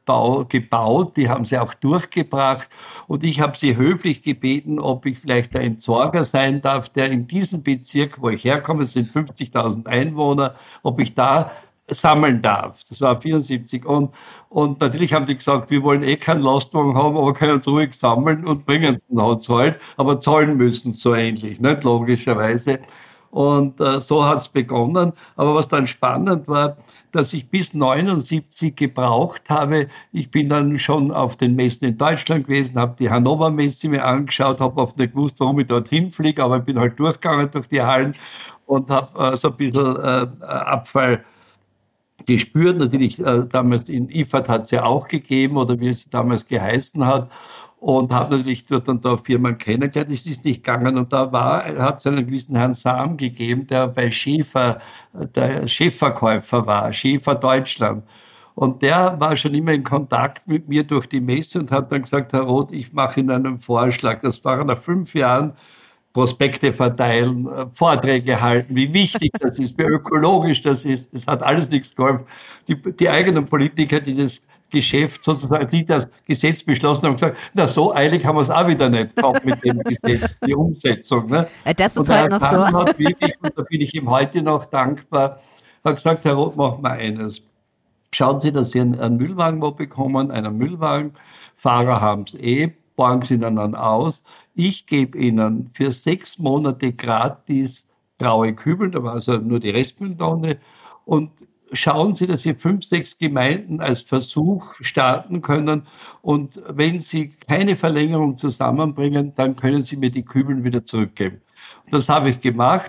gebaut. Die haben sie auch durchgebracht. Und ich habe sie höflich gebeten, ob ich vielleicht der Entsorger sein darf, der in diesem Bezirk, wo ich herkomme, es sind 50.000 Einwohner, ob ich da sammeln darf. Das war 74. Und natürlich haben die gesagt, wir wollen keinen Lastwagen haben, aber können uns ruhig sammeln und bringen es dann halt, aber zahlen müssen so ähnlich, nicht logischerweise. Und so hat es begonnen. Aber was dann spannend war, dass ich bis 79 gebraucht habe. Ich bin dann schon auf den Messen in Deutschland gewesen, habe die Hannover Messe mir angeschaut, habe oft nicht gewusst, warum ich dorthin fliege, aber ich bin halt durchgegangen durch die Hallen und habe so ein bisschen Abfall gespürt. Natürlich, damals in IFAD hat es ja auch gegeben, oder wie es damals geheißen hat. Und habe natürlich dort und da Firmen kennengelernt. Es ist nicht gegangen. Und da hat es einen gewissen Herrn Sam gegeben, der bei Schäfer, der Chefverkäufer war, Schäfer Deutschland. Und der war schon immer in Kontakt mit mir durch die Messe und hat dann gesagt, Herr Roth, ich mache Ihnen einen Vorschlag. Das war nach 5 Jahren. Prospekte verteilen, Vorträge halten, wie wichtig das ist, wie ökologisch das ist. Es hat alles nichts geholfen. Die eigenen Politiker, die das Geschäft sozusagen, die das Gesetz beschlossen haben, gesagt, na, so eilig haben wir es auch wieder nicht gehabt mit dem Gesetz, die Umsetzung. Ne? Das ist heute noch so. Hat wirklich, und da bin ich ihm heute noch dankbar, hat gesagt, Herr Roth, machen wir eines. Schauen Sie, dass Sie einen Müllwagen bekommen, einen Müllwagen. Fahrer haben es borgen Sie ihn dann aus. Ich gebe Ihnen für 6 Monate gratis graue Kübel, da war also nur die Restmülltonne, und schauen Sie, dass Sie 5, 6 Gemeinden als Versuch starten können, und wenn Sie keine Verlängerung zusammenbringen, dann können Sie mir die Kübeln wieder zurückgeben. Und das habe ich gemacht.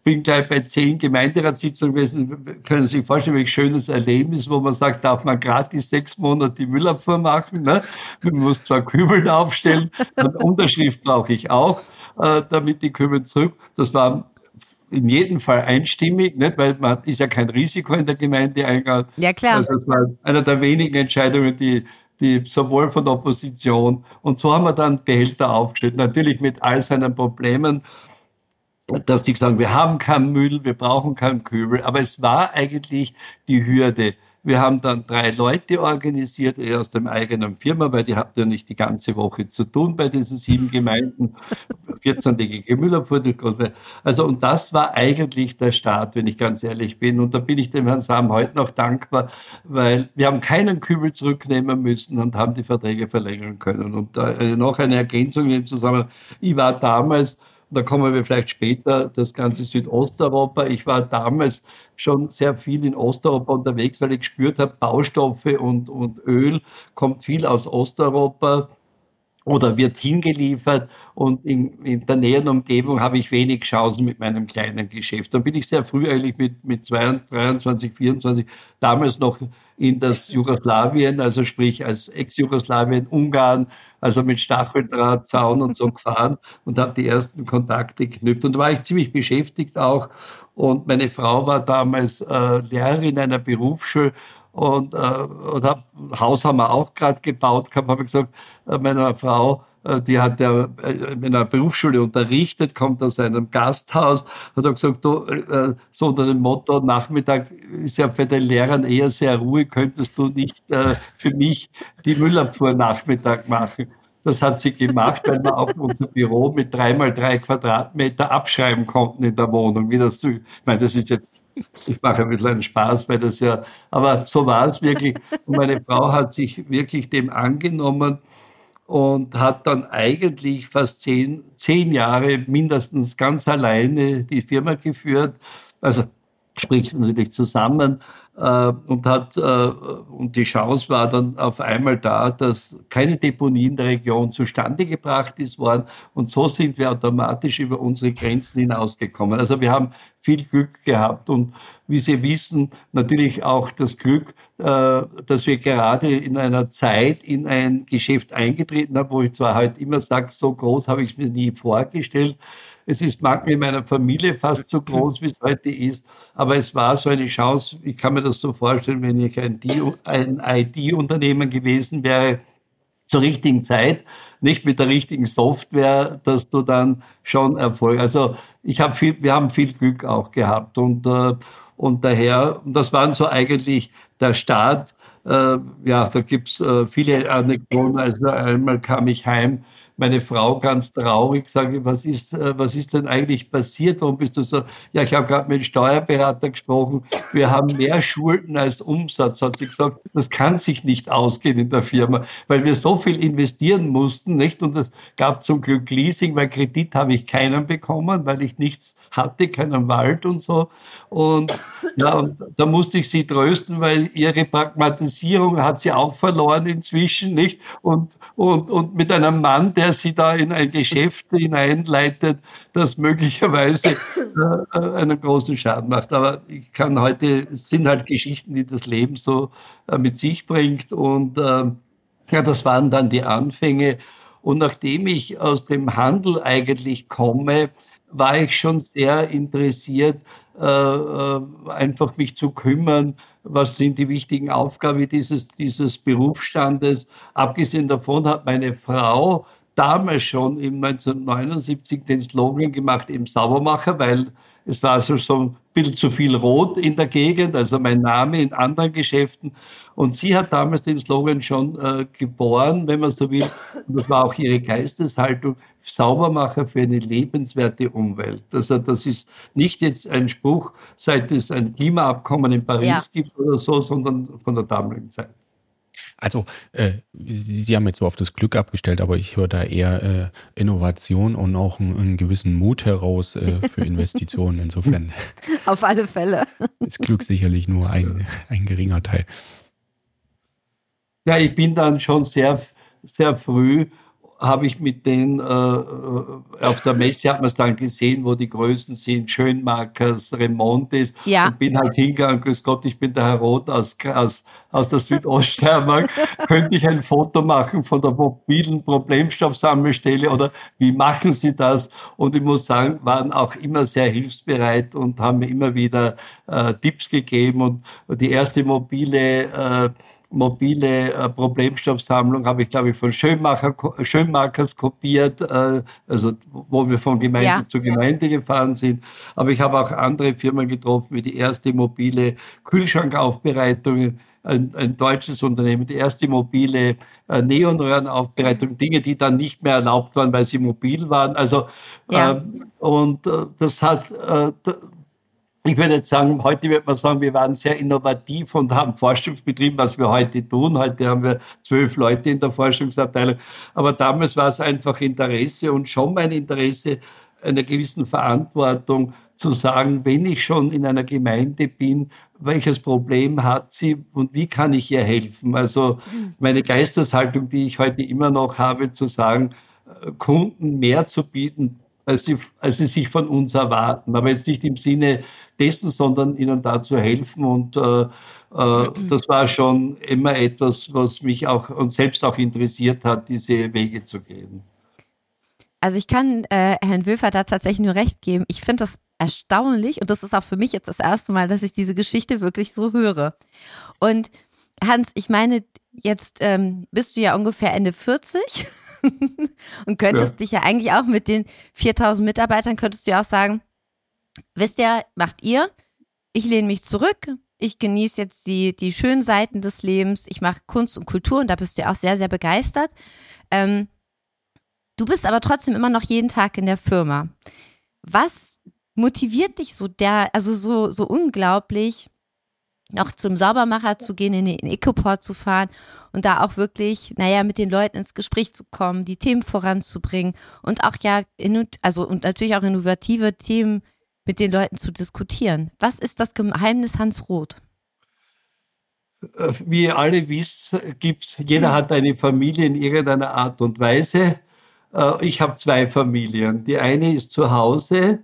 bin gleich bei 10 Gemeinderatssitzungen gewesen. Können Sie sich vorstellen, welch schönes Erlebnis, wo man sagt, darf man gratis 6 Monate die Müllabfuhr machen. Ne? Man muss zwar Kübeln aufstellen, eine Unterschrift brauche ich auch, damit die Kübel zurück. Das war in jedem Fall einstimmig, nicht? Weil man ist ja kein Risiko in der Gemeinde eingegangen. Ja, klar. Also es war einer der wenigen Entscheidungen, die sowohl von der Opposition, und so haben wir dann Behälter aufgestellt, natürlich mit all seinen Problemen, dass die sagen, wir haben keinen Müll, wir brauchen keinen Kübel, aber es war eigentlich die Hürde. Wir haben dann 3 Leute organisiert, eher aus der eigenen Firma, weil die hatten ja nicht die ganze Woche zu tun bei diesen 7 Gemeinden, 14-tägige Müllabfuhr. Also, und das war eigentlich der Start, wenn ich ganz ehrlich bin. Und da bin ich dem Herrn Sam heute noch dankbar, weil wir haben keinen Kübel zurücknehmen müssen und haben die Verträge verlängern können. Und noch eine Ergänzung in dem Zusammenhang. Ich war damals, da kommen wir vielleicht später, das ganze Südosteuropa. Ich war damals schon sehr viel in Osteuropa unterwegs, weil ich gespürt habe, Baustoffe und Öl kommt viel aus Osteuropa oder wird hingeliefert, und in der näheren Umgebung habe ich wenig Chancen mit meinem kleinen Geschäft. Dann bin ich sehr früh eigentlich mit 23, 24, damals noch in das Jugoslawien, also sprich als Ex-Jugoslawien, Ungarn, also mit Stacheldraht, Zaun und so gefahren und habe die ersten Kontakte geknüpft. Und da war ich ziemlich beschäftigt auch. Und meine Frau war damals Lehrerin einer Berufsschule, und Haus haben wir auch gerade gebaut gehabt, habe ich gesagt, meiner Frau, die hat ja in einer Berufsschule unterrichtet, kommt aus einem Gasthaus, hat er gesagt, du, so unter dem Motto, Nachmittag ist ja für den Lehrern eher sehr ruhig, könntest du nicht für mich die Müllabfuhr Nachmittag machen? Das hat sie gemacht, weil wir auch unser Büro mit 3x3 Quadratmeter abschreiben konnten in der Wohnung. Wie das, ich meine, das ist jetzt, ich mache ein bisschen einen Spaß, weil das ja, aber so war es wirklich. Und meine Frau hat sich wirklich dem angenommen und hat dann eigentlich fast 10 Jahre mindestens ganz alleine die Firma geführt. Also sprich natürlich zusammen. Und die Chance war dann auf einmal da, dass keine Deponie in der Region zustande gebracht ist worden, und so sind wir automatisch über unsere Grenzen hinausgekommen. Also wir haben viel Glück gehabt, und wie Sie wissen, natürlich auch das Glück, dass wir gerade in einer Zeit in ein Geschäft eingetreten haben, wo ich zwar halt immer sage, so groß habe ich mir nie vorgestellt. Es ist manchmal in meiner Familie fast so groß, wie es heute ist. Aber es war so eine Chance. Ich kann mir das so vorstellen, wenn ich ein IT-Unternehmen gewesen wäre, zur richtigen Zeit, nicht mit der richtigen Software, dass du dann schon Erfolg. Also wir haben viel Glück auch gehabt. Und daher, das waren so eigentlich der Start. Da gibt's viele Anekdoten. Also einmal kam ich heim, meine Frau ganz traurig, sage, was ist denn eigentlich passiert? Warum bist du so? Ja, ich habe gerade mit dem Steuerberater gesprochen. Wir haben mehr Schulden als Umsatz, hat sie gesagt. Das kann sich nicht ausgehen in der Firma, weil wir so viel investieren mussten, nicht? Und es gab zum Glück Leasing, weil Kredit habe ich keinen bekommen, weil ich nichts hatte, keinen Wald und so. Und da musste ich sie trösten, weil ihre Pragmatisierung hat sie auch verloren inzwischen, nicht? Und mit einem Mann, der sie da in ein Geschäft hineinleitet, das möglicherweise einen großen Schaden macht. Aber es sind halt Geschichten, die das Leben so mit sich bringt. Und das waren dann die Anfänge. Und nachdem ich aus dem Handel eigentlich komme, war ich schon sehr interessiert, einfach mich zu kümmern, was sind die wichtigen Aufgaben dieses Berufsstandes. Abgesehen davon hat meine Frau damals schon im 1979 den Slogan gemacht, eben Saubermacher, weil es war so ein bisschen zu viel Rot in der Gegend, also mein Name in anderen Geschäften. Und sie hat damals den Slogan schon geboren, wenn man so will. Und das war auch ihre Geisteshaltung, Saubermacher für eine lebenswerte Umwelt. Also das ist nicht jetzt ein Spruch, seit es ein Klimaabkommen in Paris gibt oder so, sondern von der damaligen Zeit. Also, Sie haben jetzt so auf das Glück abgestellt, aber ich höre da eher Innovation und auch einen gewissen Mut heraus für Investitionen. Insofern. Auf alle Fälle. Ist Glück sicherlich nur ein geringer Teil. Ja, ich bin dann schon sehr, sehr früh habe ich mit denen, auf der Messe hat man es dann gesehen, wo die Größen sind, Schönmakers, Remontis, und bin halt hingegangen, grüß Gott, ich bin der Herr Roth aus der Südoststeiermark, könnte ich ein Foto machen von der mobilen Problemstoffsammelstelle oder wie machen Sie das? Und ich muss sagen, waren auch immer sehr hilfsbereit und haben mir immer wieder Tipps gegeben, und die erste mobile Problemstoffsammlung habe ich, glaube ich, von Schönmakers kopiert, also wo wir von Gemeinde zu Gemeinde gefahren sind. Aber ich habe auch andere Firmen getroffen, wie die erste mobile Kühlschrankaufbereitung, ein deutsches Unternehmen, die erste mobile Neonröhrenaufbereitung, Dinge, die dann nicht mehr erlaubt waren, weil sie mobil waren. Also das hat ich würde jetzt sagen, heute wird man sagen, wir waren sehr innovativ und haben Forschungsbetrieb, was wir heute tun. Heute haben wir 12 Leute in der Forschungsabteilung. Aber damals war es einfach Interesse und schon mein Interesse einer gewissen Verantwortung zu sagen, wenn ich schon in einer Gemeinde bin, welches Problem hat sie und wie kann ich ihr helfen? Also meine Geisteshaltung, die ich heute immer noch habe, zu sagen, Kunden mehr zu bieten, als sie sich von uns erwarten. Aber jetzt nicht im Sinne dessen, sondern ihnen da zu helfen. Und das war schon immer etwas, was mich auch und selbst auch interessiert hat, diese Wege zu gehen. Also ich kann Herrn Wülfer da tatsächlich nur recht geben. Ich finde das erstaunlich, und das ist auch für mich jetzt das erste Mal, dass ich diese Geschichte wirklich so höre. Und Hans, ich meine, jetzt bist du ja ungefähr Ende 40 und könntest dich ja eigentlich auch mit den 4000 Mitarbeitern, könntest du ja auch sagen, wisst ihr, macht ihr, ich lehne mich zurück, ich genieße jetzt die schönen Seiten des Lebens, ich mache Kunst und Kultur, und da bist du ja auch sehr, sehr begeistert. Du bist aber trotzdem immer noch jeden Tag in der Firma. Was motiviert dich so so unglaublich, noch zum Saubermacher zu gehen, in den Ecoport zu fahren und da auch wirklich, mit den Leuten ins Gespräch zu kommen, die Themen voranzubringen und auch und natürlich auch innovative Themen mit den Leuten zu diskutieren. Was ist das Geheimnis Hans Roth? Wie ihr alle wisst, jeder hat eine Familie in irgendeiner Art und Weise. Ich habe 2 Familien. Die eine ist zu Hause,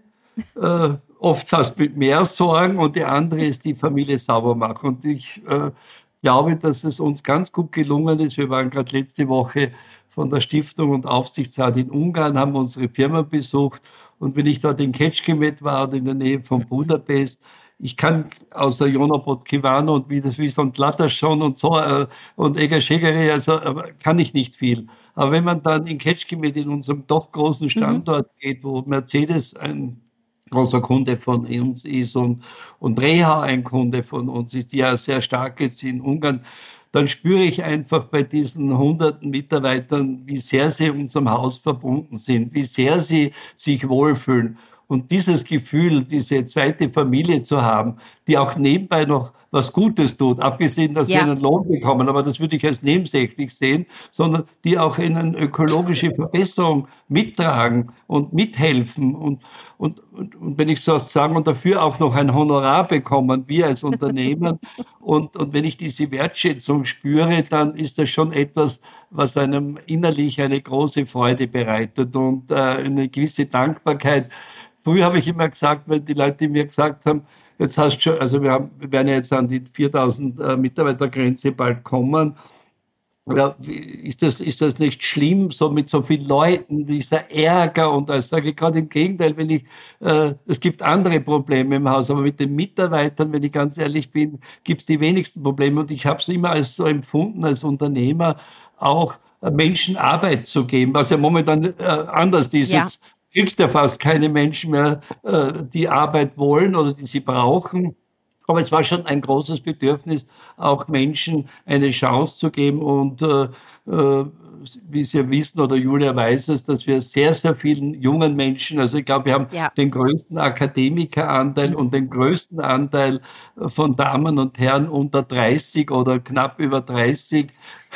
oft fast mit mehr Sorgen, und die andere ist die Familie Saubermacher. Und ich glaube, dass es uns ganz gut gelungen ist. Wir waren gerade letzte Woche von der Stiftung und Aufsichtsrat in Ungarn, haben unsere Firma besucht. Und wenn ich dort in Kecskemét war oder in der Nähe von Budapest, ich kann außer Jonapod Kivano und Wisont Lataschon und so und Egerschegeri, also kann ich nicht viel. Aber wenn man dann in Kecskemét in unserem doch großen Standort geht, wo Mercedes ein großer Kunde von uns ist und Reha ein Kunde von uns ist, die ja sehr stark jetzt in Ungarn, dann spüre ich einfach bei diesen hunderten Mitarbeitern, wie sehr sie unserem Haus verbunden sind, wie sehr sie sich wohlfühlen. Und dieses Gefühl, diese zweite Familie zu haben, die auch nebenbei noch was Gutes tut, abgesehen, dass sie einen Lohn bekommen, aber das würde ich als nebensächlich sehen, sondern die auch in eine ökologische Verbesserung mittragen und mithelfen und wenn ich so sagen, und dafür auch noch ein Honorar bekommen, wir als Unternehmen. Und wenn ich diese Wertschätzung spüre, dann ist das schon etwas, was einem innerlich eine große Freude bereitet und eine gewisse Dankbarkeit. Früher habe ich immer gesagt, wenn die Leute mir gesagt haben, jetzt hast du schon, also wir werden ja jetzt an die 4000 Mitarbeitergrenze bald kommen. Ja, ist das nicht schlimm, so mit so vielen Leuten, dieser Ärger? Und ich sage gerade im Gegenteil, es gibt andere Probleme im Haus, aber mit den Mitarbeitern, wenn ich ganz ehrlich bin, gibt es die wenigsten Probleme. Und ich habe es immer als so empfunden, als Unternehmer, auch Menschen Arbeit zu geben, was ja momentan anders ist. Ja. Jetzt kriegst du ja fast keine Menschen mehr, die Arbeit wollen oder die sie brauchen. Aber es war schon ein großes Bedürfnis, auch Menschen eine Chance zu geben. Und wie Sie wissen, oder Julia weiß es, dass wir sehr, sehr vielen jungen Menschen, also ich glaube, wir haben den größten Akademikeranteil und den größten Anteil von Damen und Herren unter 30 oder knapp über 30.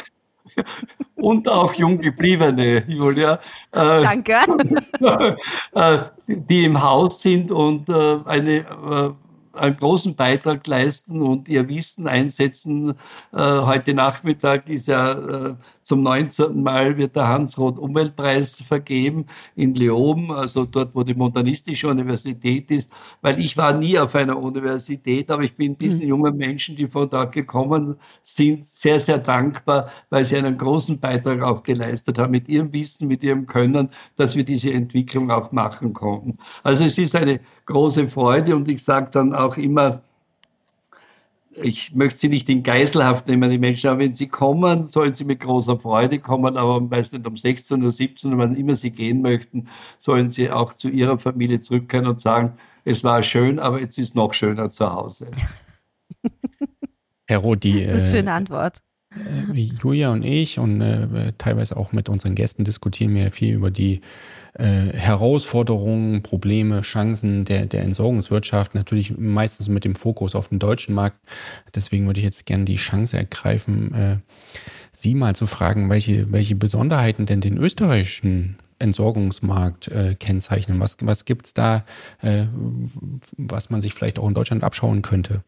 Und auch Junggebliebene, Julia. Danke. Die im Haus sind und eine einen großen Beitrag leisten und ihr Wissen einsetzen. Heute Nachmittag ist ja zum 19. Mal wird der Hans-Roth-Umweltpreis vergeben in Leoben, also dort, wo die Modernistische Universität ist, weil ich war nie auf einer Universität, aber ich bin diesen jungen Menschen, die von dort gekommen sind, sehr, sehr dankbar, weil sie einen großen Beitrag auch geleistet haben mit ihrem Wissen, mit ihrem Können, dass wir diese Entwicklung auch machen konnten. Also es ist eine große Freude und ich sage dann auch immer, ich möchte sie nicht in Geiselhaft nehmen, die Menschen, aber wenn sie kommen, sollen sie mit großer Freude kommen, aber meist nicht um 16 oder 17 Uhr, wann immer sie gehen möchten, sollen sie auch zu ihrer Familie zurückkehren und sagen, es war schön, aber jetzt ist noch schöner zu Hause. Herr Roth, das ist eine schöne Antwort. Julia und ich und teilweise auch mit unseren Gästen diskutieren wir viel über die Herausforderungen, Probleme, Chancen der Entsorgungswirtschaft, natürlich meistens mit dem Fokus auf den deutschen Markt. Deswegen würde ich jetzt gerne die Chance ergreifen, Sie mal zu fragen, welche Besonderheiten denn den österreichischen Entsorgungsmarkt kennzeichnen. Was gibt's da, was man sich vielleicht auch in Deutschland abschauen könnte?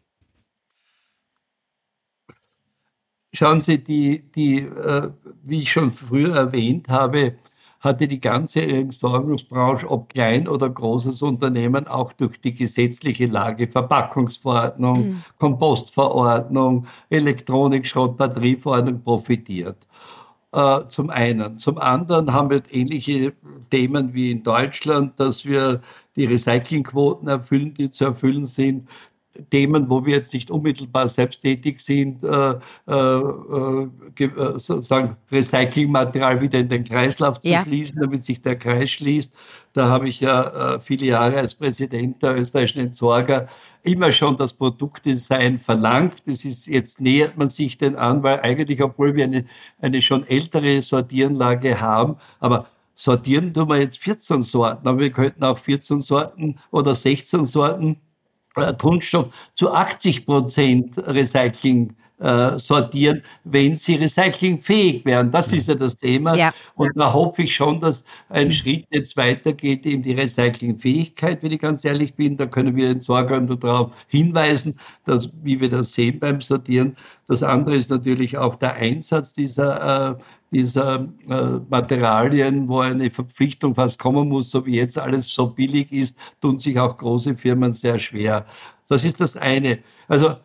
Schauen Sie, wie ich schon früher erwähnt habe, hatte die ganze Entsorgungsbranche, ob klein oder großes Unternehmen, auch durch die gesetzliche Lage, Verpackungsverordnung, Kompostverordnung, Elektronikschrott, Batterieverordnung profitiert. Zum einen. Zum anderen haben wir ähnliche Themen wie in Deutschland, dass wir die Recyclingquoten erfüllen, die zu erfüllen sind. Themen, wo wir jetzt nicht unmittelbar selbst tätig sind, sozusagen Recyclingmaterial wieder in den Kreislauf zu fließen, damit sich der Kreis schließt. Da habe ich ja viele Jahre als Präsident der österreichischen Entsorger immer schon das Produktdesign verlangt. Das ist, jetzt nähert man sich den an, weil eigentlich, obwohl wir eine schon ältere Sortieranlage haben, aber sortieren tun wir jetzt 14 Sorten, aber wir könnten auch 14 Sorten oder 16 Sorten Kunststoff zu 80% Recycling sortieren, wenn sie recyclingfähig wären. Das ist ja das Thema. Ja. Und da hoffe ich schon, dass ein Schritt jetzt weitergeht in die Recyclingfähigkeit, wenn ich ganz ehrlich bin. Da können wir Entsorger nur darauf hinweisen, dass, wie wir das sehen beim Sortieren. Das andere ist natürlich auch der Einsatz dieser Materialien, wo eine Verpflichtung fast kommen muss, so wie jetzt alles so billig ist, tun sich auch große Firmen sehr schwer. Das ist das eine. Also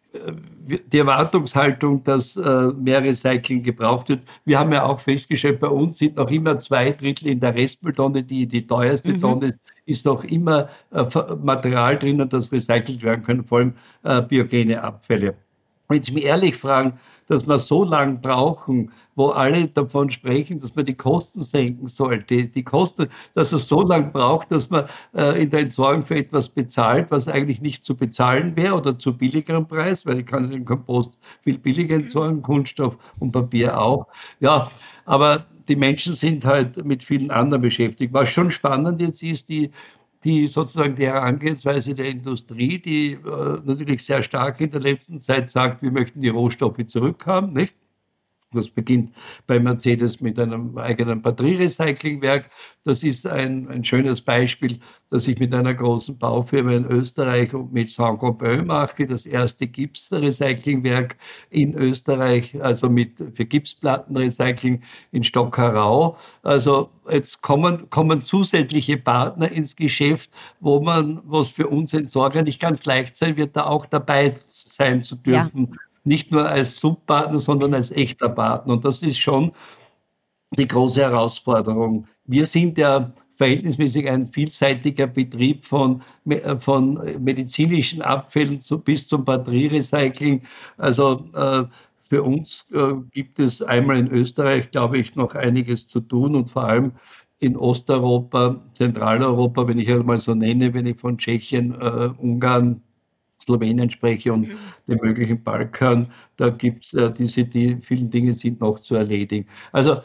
die Erwartungshaltung, dass mehr Recycling gebraucht wird. Wir haben ja auch festgestellt, bei uns sind noch immer 2/3 in der Restmülltonne, die teuerste Tonne ist noch immer Material drinnen, das recycelt werden können, vor allem biogene Abfälle. Wenn Sie mich ehrlich fragen, dass wir so lange brauchen, wo alle davon sprechen, dass man die Kosten senken sollte. Die Kosten, dass es so lange braucht, dass man in der Entsorgung für etwas bezahlt, was eigentlich nicht zu bezahlen wäre oder zu billigerem Preis, weil ich kann den Kompost viel billiger entsorgen, Kunststoff und Papier auch. Ja, aber die Menschen sind halt mit vielen anderen beschäftigt. Was schon spannend jetzt ist, die sozusagen die Herangehensweise der Industrie, die natürlich sehr stark in der letzten Zeit sagt, wir möchten die Rohstoffe zurückhaben, nicht? Das beginnt bei Mercedes mit einem eigenen Batterierecyclingwerk. Das ist ein schönes Beispiel, das ich mit einer großen Baufirma in Österreich und mit Saint-Gobain mache. Das erste Gipsrecyclingwerk in Österreich, also für Gipsplattenrecycling in Stockerau. Also jetzt kommen zusätzliche Partner ins Geschäft, was für uns Entsorger nicht ganz leicht sein wird, da auch dabei sein zu dürfen. Ja. Nicht nur als Subpartner, sondern als echter Partner. Und das ist schon die große Herausforderung. Wir sind ja verhältnismäßig ein vielseitiger Betrieb von medizinischen Abfällen bis zum Batterierecycling. Also für uns gibt es einmal in Österreich, glaube ich, noch einiges zu tun und vor allem in Osteuropa, Zentraleuropa, wenn ich einmal so nenne, wenn ich von Tschechien, Ungarn, Slowenien spreche und den möglichen Balkan, da gibt es vielen Dinge sind noch zu erledigen. Also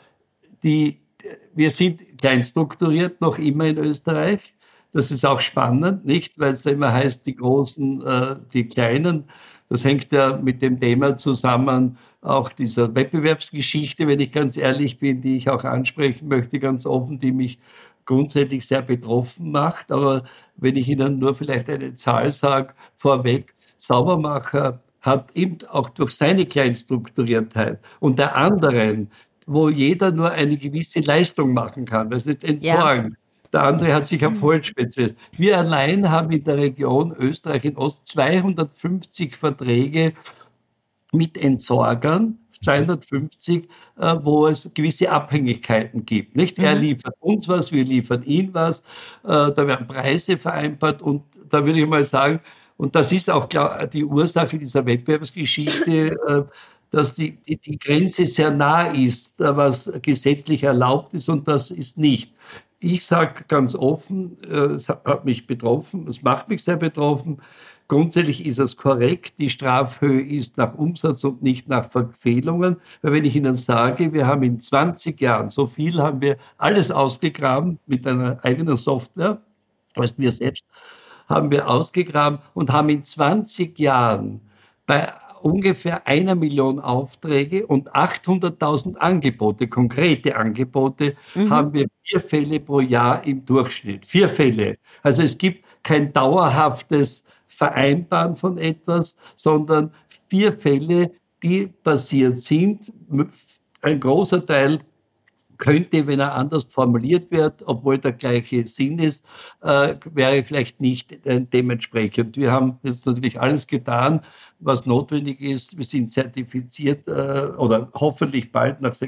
wir sind klein strukturiert noch immer in Österreich. Das ist auch spannend, nicht? Weil es da immer heißt, die Großen, die Kleinen. Das hängt ja mit dem Thema zusammen, auch dieser Wettbewerbsgeschichte, wenn ich ganz ehrlich bin, die ich auch ansprechen möchte, ganz offen, die mich grundsätzlich sehr betroffen macht. Aber wenn ich Ihnen nur vielleicht eine Zahl sage, vorweg, Saubermacher hat eben auch durch seine Kleinstrukturiertheit und der anderen, wo jeder nur eine gewisse Leistung machen kann, das nicht entsorgen. Der andere hat sich auf Holz spezialisiert. Wir allein haben in der Region Österreich in Ost 250 Verträge mit Entsorgern, 250, wo es gewisse Abhängigkeiten gibt. Nicht? Er liefert uns was, wir liefern ihn was, da werden Preise vereinbart und da würde ich mal sagen, und das ist auch klar die Ursache dieser Wettbewerbsgeschichte, dass die Grenze sehr nah ist, was gesetzlich erlaubt ist und was ist nicht. Ich sage ganz offen, es hat mich betroffen, es macht mich sehr betroffen. Grundsätzlich ist es korrekt, die Strafhöhe ist nach Umsatz und nicht nach Verfehlungen. Weil wenn ich Ihnen sage, wir haben in 20 Jahren, so viel haben wir alles ausgegraben mit einer eigenen Software, also wir selbst haben wir ausgegraben und haben in 20 Jahren bei ungefähr 1 Million Aufträge und 800.000 Angebote, konkrete Angebote, haben wir 4 Fälle pro Jahr im Durchschnitt. 4 Fälle. Also es gibt kein dauerhaftes Vereinbaren von etwas, sondern 4 Fälle, die passiert sind. Ein großer Teil könnte, wenn er anders formuliert wird, obwohl der gleiche Sinn ist, wäre vielleicht nicht dementsprechend. Wir haben jetzt natürlich alles getan, was notwendig ist. Wir sind zertifiziert oder hoffentlich bald nach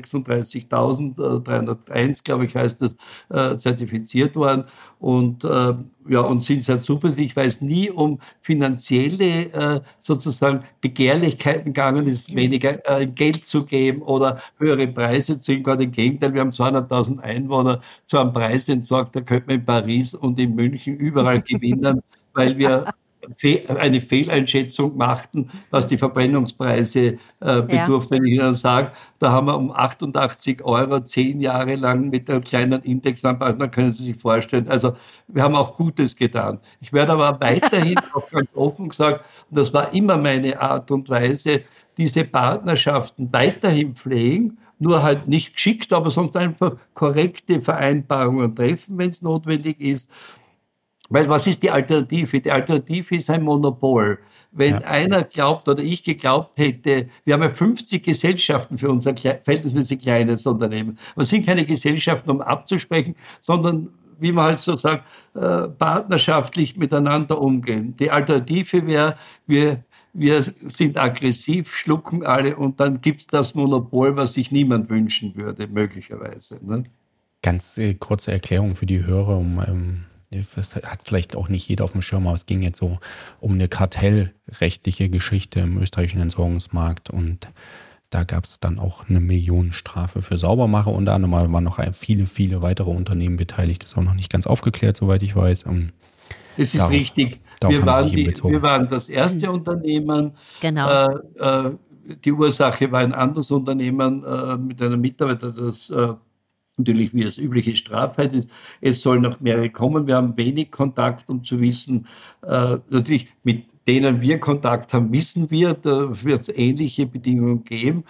36.301, glaube ich, heißt es, zertifiziert worden und sind sehr zuversichtlich. Ich weiß nie um finanzielle sozusagen Begehrlichkeiten gegangen ist, weniger Geld zu geben oder höhere Preise zu geben. Gerade im Gegenteil, wir haben 200.000 Einwohner zu einem Preis entsorgt, da könnte man in Paris und in München überall gewinnen, weil wir eine Fehleinschätzung machten, was die Verbrennungspreise betrifft. Wenn ich Ihnen sage, da haben wir um 88 € 10 Jahre lang mit einem kleinen Index angebracht, dann können Sie sich vorstellen, also wir haben auch Gutes getan. Ich werde aber weiterhin auch ganz offen gesagt, und das war immer meine Art und Weise, diese Partnerschaften weiterhin pflegen, nur halt nicht geschickt, aber sonst einfach korrekte Vereinbarungen treffen, wenn es notwendig ist. Weil was ist die Alternative? Die Alternative ist ein Monopol. Wenn einer glaubt oder ich geglaubt hätte, wir haben ja 50 Gesellschaften für unser verhältnismäßig kleines Unternehmen. Aber es sind keine Gesellschaften, um abzusprechen, sondern, wie man halt so sagt, partnerschaftlich miteinander umgehen. Die Alternative wäre, wir sind aggressiv, schlucken alle und dann gibt es das Monopol, was sich niemand wünschen würde, möglicherweise. Ne? Ganz kurze Erklärung für die Hörer, das hat vielleicht auch nicht jeder auf dem Schirm, aber es ging jetzt so um eine kartellrechtliche Geschichte im österreichischen Entsorgungsmarkt und da gab es dann auch 1 Million Strafe für Saubermacher. Unter anderem waren noch viele, viele weitere Unternehmen beteiligt. Das ist auch noch nicht ganz aufgeklärt, soweit ich weiß. Es ist richtig. Wir waren das erste Unternehmen. Genau. Die Ursache war ein anderes Unternehmen mit einem Mitarbeiter, das natürlich, wie es übliche Strafheit ist. Es sollen noch mehrere kommen. Wir haben wenig Kontakt, um zu wissen, natürlich mit denen wir Kontakt haben, wissen wir, da wird es ähnliche Bedingungen geben.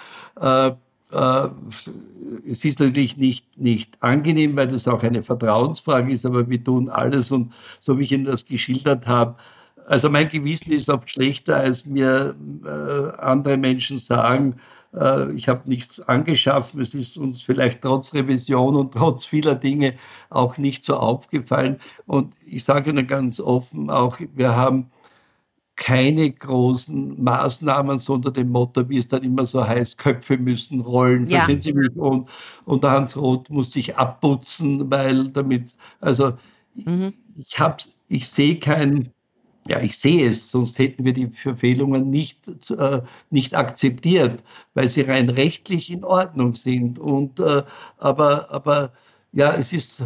Es ist natürlich nicht angenehm, weil das auch eine Vertrauensfrage ist, aber wir tun alles und so wie ich Ihnen das geschildert habe, also mein Gewissen ist oft schlechter, als mir andere Menschen sagen, ich habe nichts angeschaffen, es ist uns vielleicht trotz Revision und trotz vieler Dinge auch nicht so aufgefallen. Und ich sage Ihnen ganz offen auch, wir haben keine großen Maßnahmen, so unter dem Motto, wie es dann immer so heißt, Köpfe müssen rollen, verstehen Sie mich? Und der Hans Roth muss sich abputzen, weil damit, also ich sehe ich sehe es, sonst hätten wir die Verfehlungen nicht akzeptiert, weil sie rein rechtlich in Ordnung sind. Und, aber es ist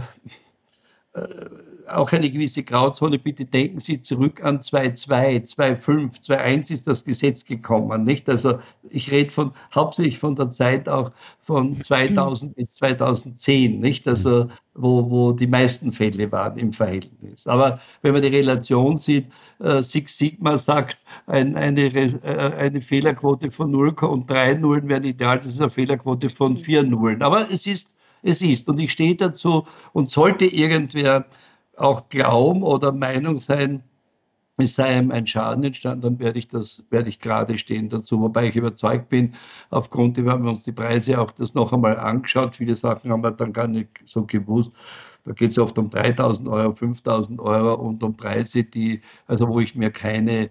auch eine gewisse Grauzone. Bitte denken Sie zurück an 2.2, 2.5, 2.1 ist das Gesetz gekommen, nicht? Also ich rede hauptsächlich von der Zeit auch von 2000 bis 2010, nicht? Also wo die meisten Fälle waren im Verhältnis. Aber wenn man die Relation sieht, Six Sigma sagt, eine Fehlerquote von 0,3 Nullen wäre ideal, das ist eine Fehlerquote von 4 Nullen. Aber es ist es ist. Und ich stehe dazu, und sollte irgendwer auch glauben oder Meinung sein, es sei ihm ein Schaden entstanden, dann werde ich gerade stehen dazu. Wobei ich überzeugt bin, aufgrund, wir haben uns die Preise auch das noch einmal angeschaut, viele Sachen haben wir dann gar nicht so gewusst. Da geht es oft um 3.000 Euro, 5.000 Euro und um Preise, wo ich mir keine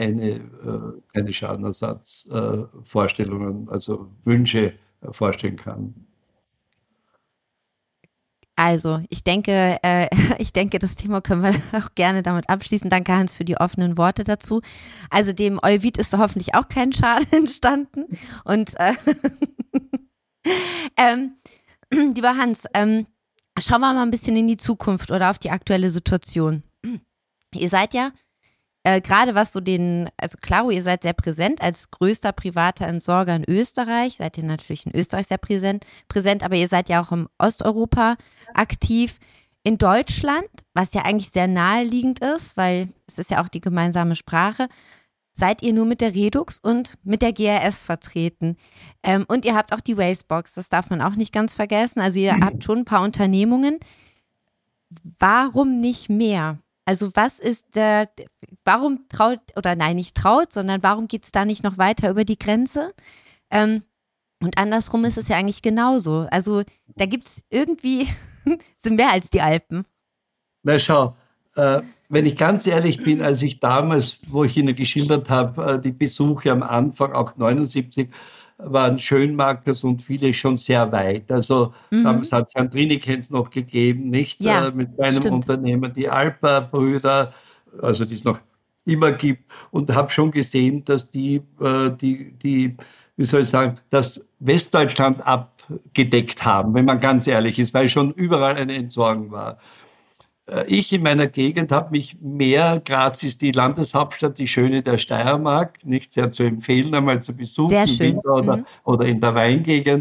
Schadenersatzvorstellungen, also Wünsche vorstellen kann. Also, ich denke, das Thema können wir auch gerne damit abschließen. Danke, Hans, für die offenen Worte dazu. Also, dem Euwid ist da hoffentlich auch kein Schaden entstanden. Und lieber Hans, schauen wir mal ein bisschen in die Zukunft oder auf die aktuelle Situation. Ihr seid ja gerade was so also Claro, ihr seid sehr präsent als größter privater Entsorger in Österreich, seid ihr natürlich in Österreich sehr präsent, aber ihr seid ja auch im Osteuropa aktiv. In Deutschland, was ja eigentlich sehr naheliegend ist, weil es ist ja auch die gemeinsame Sprache, seid ihr nur mit der Redux und mit der GRS vertreten. Und ihr habt auch die Wastebox, das darf man auch nicht ganz vergessen. Also ihr habt schon ein paar Unternehmungen. Warum nicht mehr? Also warum warum geht es da nicht noch weiter über die Grenze? Und andersrum ist es ja eigentlich genauso. Also da gibt es irgendwie, sind mehr als die Alpen. Na schau, wenn ich ganz ehrlich bin, als ich damals, wo ich Ihnen geschildert habe, die Besuche am Anfang, auch 79, waren Schönmarkers und viele schon sehr weit. Also damals hat es Herrn Trinikens noch gegeben, nicht? Ja, mit seinem stimmt. Unternehmen, die Alper-Brüder, also die es noch immer gibt. Und habe schon gesehen, dass die, wie soll ich sagen, das Westdeutschland abgedeckt haben, wenn man ganz ehrlich ist, weil schon überall eine Entsorgung war. Ich in meiner Gegend habe mich mehr, Graz ist die Landeshauptstadt, die Schöne der Steiermark, nicht sehr zu empfehlen, einmal zu besuchen, Sehr schön. im Winter oder in der Weingegend,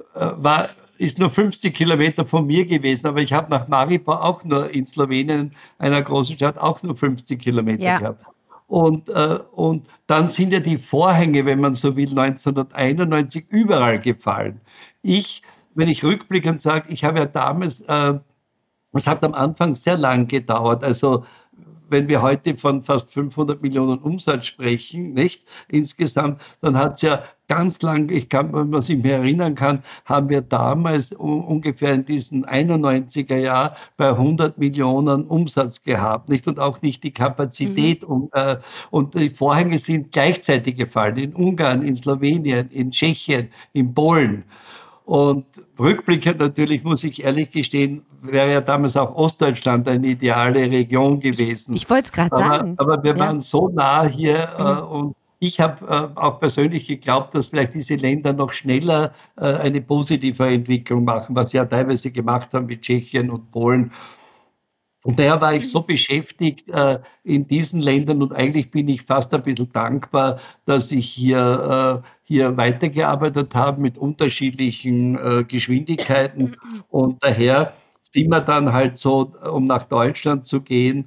ist nur 50 Kilometer von mir gewesen, aber ich habe nach Maribor auch nur in Slowenien, einer großen Stadt, auch nur 50 Kilometer gehabt. Und dann sind ja die Vorhänge, wenn man so will, 1991 überall gefallen. Wenn ich rückblickend sage, ich habe ja damals, es hat am Anfang sehr lang gedauert. Also wenn wir heute von fast 500 Millionen Umsatz sprechen, nicht insgesamt, dann hat es ja ganz lang, was ich mir erinnern kann, haben wir damals ungefähr in diesen 91er Jahren bei 100 Millionen Umsatz gehabt, nicht? Und auch nicht die Kapazität. Und die Vorhänge sind gleichzeitig gefallen, in Ungarn, in Slowenien, in Tschechien, in Polen. Und rückblickend natürlich, muss ich ehrlich gestehen, wäre ja damals auch Ostdeutschland eine ideale Region gewesen. Ich wollte es gerade sagen. Aber wir waren so nah hier und ich habe auch persönlich geglaubt, dass vielleicht diese Länder noch schneller eine positive Entwicklung machen, was sie ja teilweise gemacht haben wie Tschechien und Polen. Und daher war ich so beschäftigt in diesen Ländern und eigentlich bin ich fast ein bisschen dankbar, dass ich hier weitergearbeitet habe mit unterschiedlichen Geschwindigkeiten. Und daher sind wir dann halt so, um nach Deutschland zu gehen,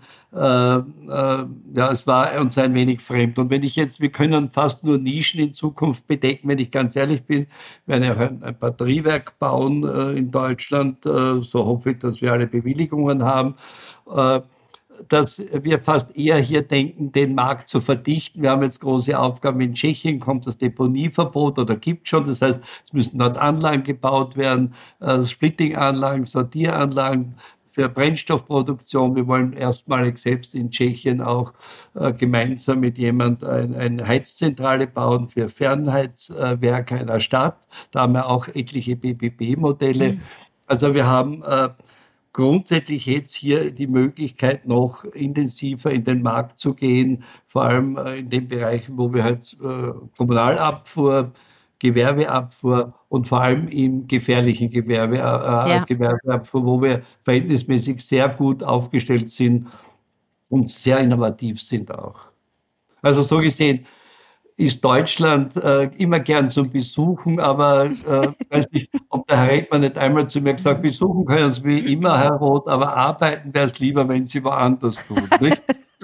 es war uns ein wenig fremd. Und wir können fast nur Nischen in Zukunft bedecken, wenn ich ganz ehrlich bin, wir werden auch ein Batteriewerk bauen in Deutschland, so hoffe ich, dass wir alle Bewilligungen haben, dass wir fast eher hier denken, den Markt zu verdichten. Wir haben jetzt große Aufgaben. In Tschechien kommt das Deponieverbot oder gibt schon. Das heißt, es müssen dort Anlagen gebaut werden, Splitting-Anlagen, Sortieranlagen für Brennstoffproduktion. Wir wollen erstmalig selbst in Tschechien auch gemeinsam mit jemand eine Heizzentrale bauen für Fernheizwerke einer Stadt. Da haben wir auch etliche BBB-Modelle. Also wir haben grundsätzlich jetzt hier die Möglichkeit, noch intensiver in den Markt zu gehen, vor allem in den Bereichen, wo wir halt Kommunalabfuhr, Gewerbeabfuhr und vor allem im gefährlichen Gewerbeabfuhr, wo wir verhältnismäßig sehr gut aufgestellt sind und sehr innovativ sind auch. Also so gesehen ist Deutschland immer gern zum Besuchen, aber ich weiß nicht, ob der Herr Redmann nicht einmal zu mir gesagt, besuchen können Sie wie immer, Herr Roth, aber arbeiten wäre es lieber, wenn Sie woanders tun. Nicht?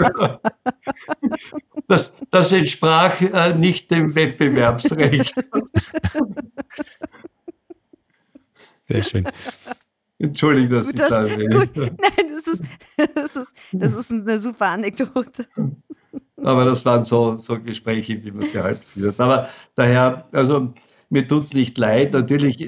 Das entsprach nicht dem Wettbewerbsrecht. Sehr schön. Entschuldigung, dass ich da gut. Nein, das ist eine super Anekdote. Aber das waren so Gespräche, wie man sie halt führt. Aber daher, also mir tut es nicht leid. Natürlich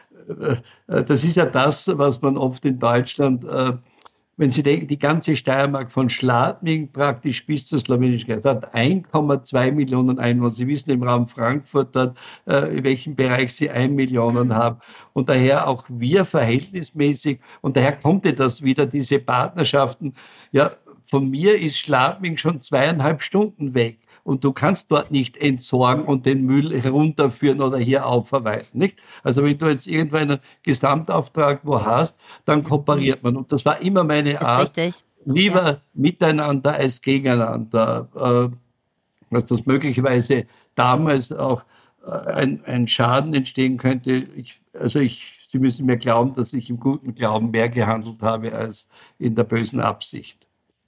das ist ja das, was man oft in Deutschland, wenn Sie denken, die ganze Steiermark von Schladming praktisch bis zur slowenischen Grenze hat 1,2 Millionen Einwohner. Sie wissen im Raum Frankfurt, in welchem Bereich Sie 1 Million haben. Und daher auch wir verhältnismäßig, und daher kommt ja das wieder, diese Partnerschaften. Ja, von mir ist Schladming schon 2,5 Stunden weg. Und du kannst dort nicht entsorgen und den Müll herunterführen oder hier aufarbeiten, nicht? Also wenn du jetzt irgendwo einen Gesamtauftrag wo hast, dann kooperiert man. Und das war immer meine Art. Richtig. Lieber miteinander als gegeneinander. Dass das möglicherweise damals auch ein Schaden entstehen könnte. Sie müssen mir glauben, dass ich im guten Glauben mehr gehandelt habe als in der bösen Absicht.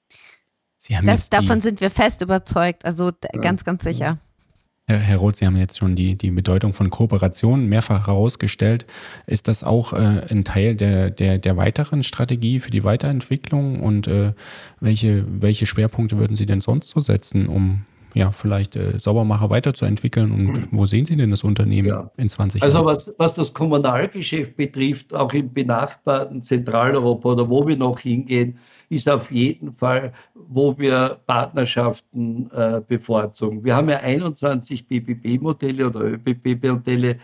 Davon sind wir fest überzeugt, also ganz, ganz sicher. Herr Roth, Sie haben jetzt schon die Bedeutung von Kooperation mehrfach herausgestellt. Ist das auch ein Teil der weiteren Strategie für die Weiterentwicklung? Und welche Schwerpunkte würden Sie denn sonst so setzen, um vielleicht Saubermacher weiterzuentwickeln? Und wo sehen Sie denn das Unternehmen in 20 Jahren? Also was das Kommunalgeschäft betrifft, auch im benachbarten Zentraleuropa oder wo wir noch hingehen, ist auf jeden Fall, wo wir Partnerschaften bevorzugen. Wir haben ja 21 BBB-Modelle oder ÖBB-Modelle,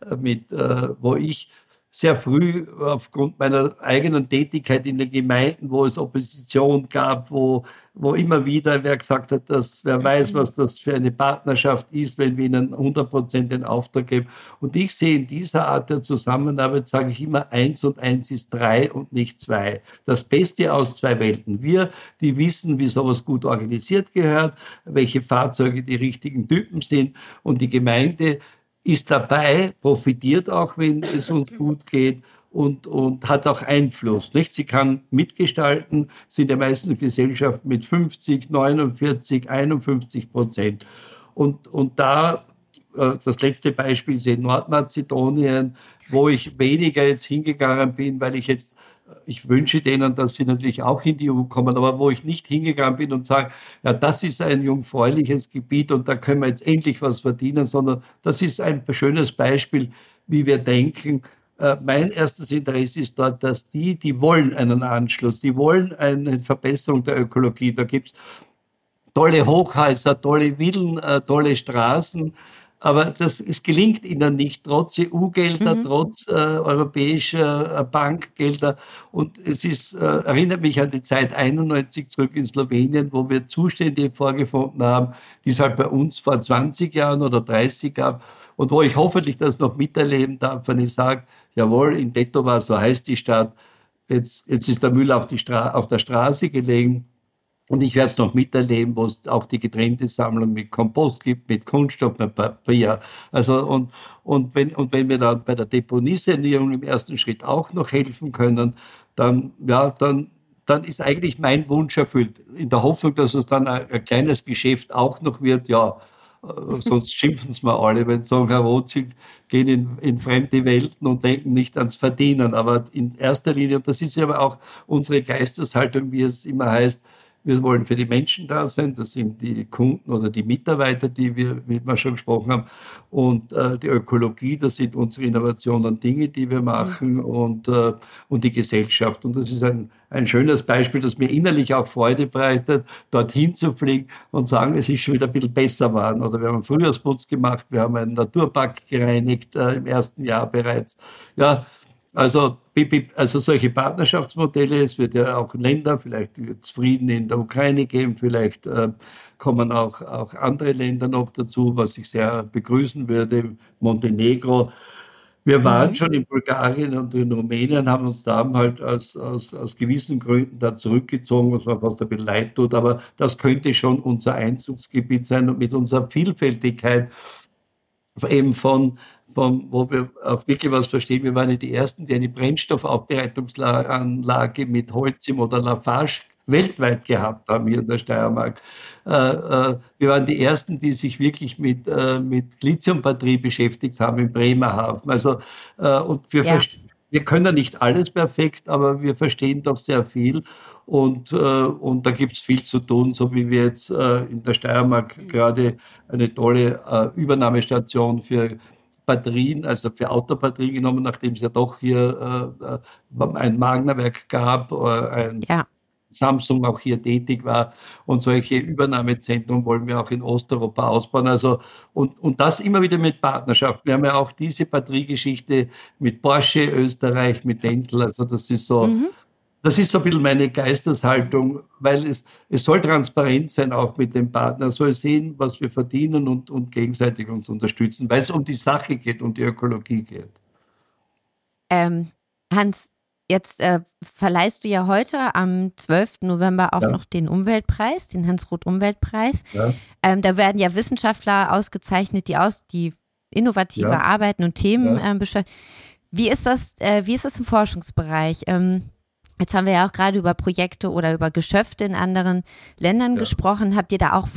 wo ich sehr früh aufgrund meiner eigenen Tätigkeit in den Gemeinden, wo es Opposition gab, wo immer wieder wer gesagt hat, dass wer weiß, was das für eine Partnerschaft ist, wenn wir ihnen 100% den Auftrag geben. Und ich sehe in dieser Art der Zusammenarbeit, sage ich immer, 1 und 1 ist 3 und nicht 2. Das Beste aus 2 Welten. Wir, die wissen, wie sowas gut organisiert gehört, welche Fahrzeuge die richtigen Typen sind, und die Gemeinde ist dabei, profitiert auch, wenn es uns gut geht, und hat auch Einfluss, nicht? Sie kann mitgestalten, sind ja meistens Gesellschaften mit 50, 49, 51%. Und da, das letzte Beispiel ist in Nordmazedonien, wo ich weniger jetzt hingegangen bin, weil ich wünsche denen, dass sie natürlich auch in die EU kommen, aber wo ich nicht hingegangen bin und sage, ja, das ist ein jungfräuliches Gebiet und da können wir jetzt endlich was verdienen, sondern das ist ein schönes Beispiel, wie wir denken. Mein erstes Interesse ist dort, dass die wollen einen Anschluss, die wollen eine Verbesserung der Ökologie. Da gibt es tolle Hochhäuser, tolle Villen, tolle Straßen, aber es gelingt ihnen nicht, trotz EU-Gelder, trotz europäischer Bankgelder. Und es erinnert mich an die Zeit 91 zurück in Slowenien, wo wir Zustände vorgefunden haben, die es halt bei uns vor 20 Jahren oder 30 gab. Und wo ich hoffentlich das noch miterleben darf, wenn ich sage, jawohl, in Tetovo, so heißt die Stadt, jetzt ist der Müll auf der Straße gelegen. Und ich werde es noch miterleben, wo es auch die getrennte Sammlung mit Kompost gibt, mit Kunststoff, mit Papier. Also, und wenn wir dann bei der Deponiesanierung im ersten Schritt auch noch helfen können, dann ist eigentlich mein Wunsch erfüllt. In der Hoffnung, dass es dann ein kleines Geschäft auch noch wird, sonst schimpfen es mal alle, wenn sie sagen, Herr Roth, Sie gehen in fremde Welten und denken nicht ans Verdienen. Aber in erster Linie, und das ist ja aber auch unsere Geisteshaltung, wie es immer heißt, wir wollen für die Menschen da sein, das sind die Kunden oder die Mitarbeiter, wie wir schon gesprochen haben, und die Ökologie, das sind unsere Innovationen und Dinge, die wir machen, und die Gesellschaft. Und das ist ein schönes Beispiel, das mir innerlich auch Freude bereitet, dorthin zu fliegen und sagen, es ist schon wieder ein bisschen besser geworden. Oder wir haben einen Frühjahrsputz gemacht, wir haben einen Naturpark gereinigt im ersten Jahr bereits. Ja, also solche Partnerschaftsmodelle, es wird ja auch Länder, vielleicht wird es Frieden in der Ukraine geben, vielleicht kommen auch andere Länder noch dazu, was ich sehr begrüßen würde, Montenegro. Wir waren schon in Bulgarien und in Rumänien, haben uns da halt aus gewissen Gründen da zurückgezogen, was mir fast ein bisschen leid tut, aber das könnte schon unser Einzugsgebiet sein, und mit unserer Vielfältigkeit eben wo wir auch wirklich was verstehen. Wir waren ja die Ersten, die eine Brennstoffaufbereitungsanlage mit Holzim oder Lafarge weltweit gehabt haben hier in der Steiermark. Wir waren die Ersten, die sich wirklich mit Lithiumbatterie beschäftigt haben in Bremerhaven. Also, und wir wir können nicht alles perfekt, aber wir verstehen doch sehr viel. Und da gibt es viel zu tun, so wie wir jetzt in der Steiermark gerade eine tolle Übernahmestation für Batterien, also für Autobatterien genommen, nachdem es ja doch hier ein Magna-Werk gab, ein Samsung auch hier tätig war, und solche Übernahmezentren wollen wir auch in Osteuropa ausbauen. Also und das immer wieder mit Partnerschaft. Wir haben ja auch diese Batteriegeschichte mit Porsche Österreich, mit Denzel. Also das ist so ein bisschen meine Geisteshaltung, weil es soll transparent sein, auch mit dem Partner, soll sehen, was wir verdienen und gegenseitig uns unterstützen, weil es um die Sache geht, um die Ökologie geht. Hans, jetzt verleihst du ja heute am 12. November auch noch den Umweltpreis, den Hans-Roth-Umweltpreis. Ja. Da werden ja Wissenschaftler ausgezeichnet, die innovative Arbeiten und Themen beschäftigen. Wie ist das im Forschungsbereich? Jetzt haben wir ja auch gerade über Projekte oder über Geschäfte in anderen Ländern gesprochen. Habt ihr da auch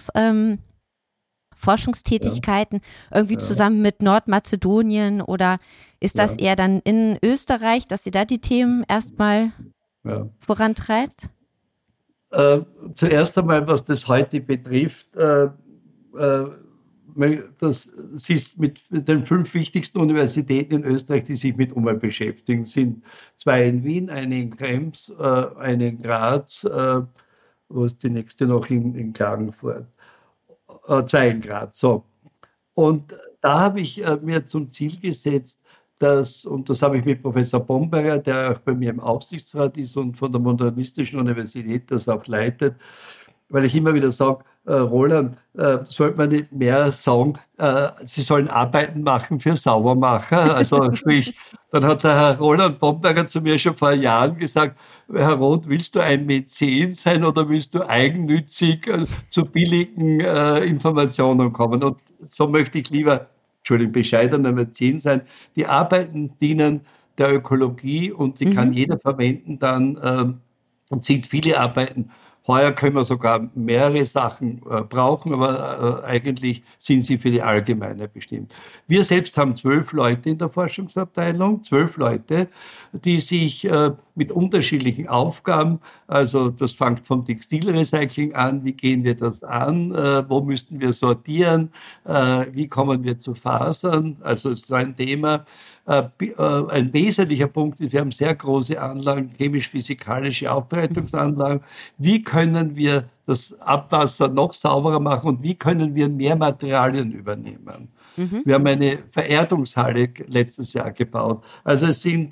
Forschungstätigkeiten irgendwie zusammen mit Nordmazedonien, oder ist das eher dann in Österreich, dass ihr da die Themen erstmal vorantreibt? Zuerst einmal, was das heute betrifft, das ist mit den 5 wichtigsten Universitäten in Österreich, die sich mit Umwelt beschäftigen, sind 2 in Wien, eine in Krems, eine in Graz, wo ist die nächste noch in Klagenfurt? 2 in Graz, so. Und da habe ich mir zum Ziel gesetzt, und das habe ich mit Professor Bomberger, der auch bei mir im Aufsichtsrat ist und von der Modernistischen Universität das auch leitet, weil ich immer wieder sage, Roland, sollte man nicht mehr sagen, sie sollen Arbeiten machen für Saubermacher. Also sprich, dann hat der Herr Roland Bomberger zu mir schon vor Jahren gesagt, Herr Roth, willst du ein Mäzen sein oder willst du eigennützig zu billigen Informationen kommen? Und so möchte ich lieber, bescheidener Mäzen sein. Die Arbeiten dienen der Ökologie und die kann jeder verwenden dann und sind viele Arbeiten. Heuer können wir sogar mehrere Sachen brauchen, aber eigentlich sind sie für die Allgemeine bestimmt. Wir selbst haben 12 Leute in der Forschungsabteilung, 12 Leute, die sich mit unterschiedlichen Aufgaben, also das fängt vom Textilrecycling an, wie gehen wir das an, wo müssten wir sortieren, wie kommen wir zu Fasern, also es ist ein Thema. Ein wesentlicher Punkt ist, wir haben sehr große Anlagen, chemisch-physikalische Aufbereitungsanlagen. Wie können wir das Abwasser noch sauberer machen und wie können wir mehr Materialien übernehmen? Wir haben eine Vererdungshalle letztes Jahr gebaut. Also es sind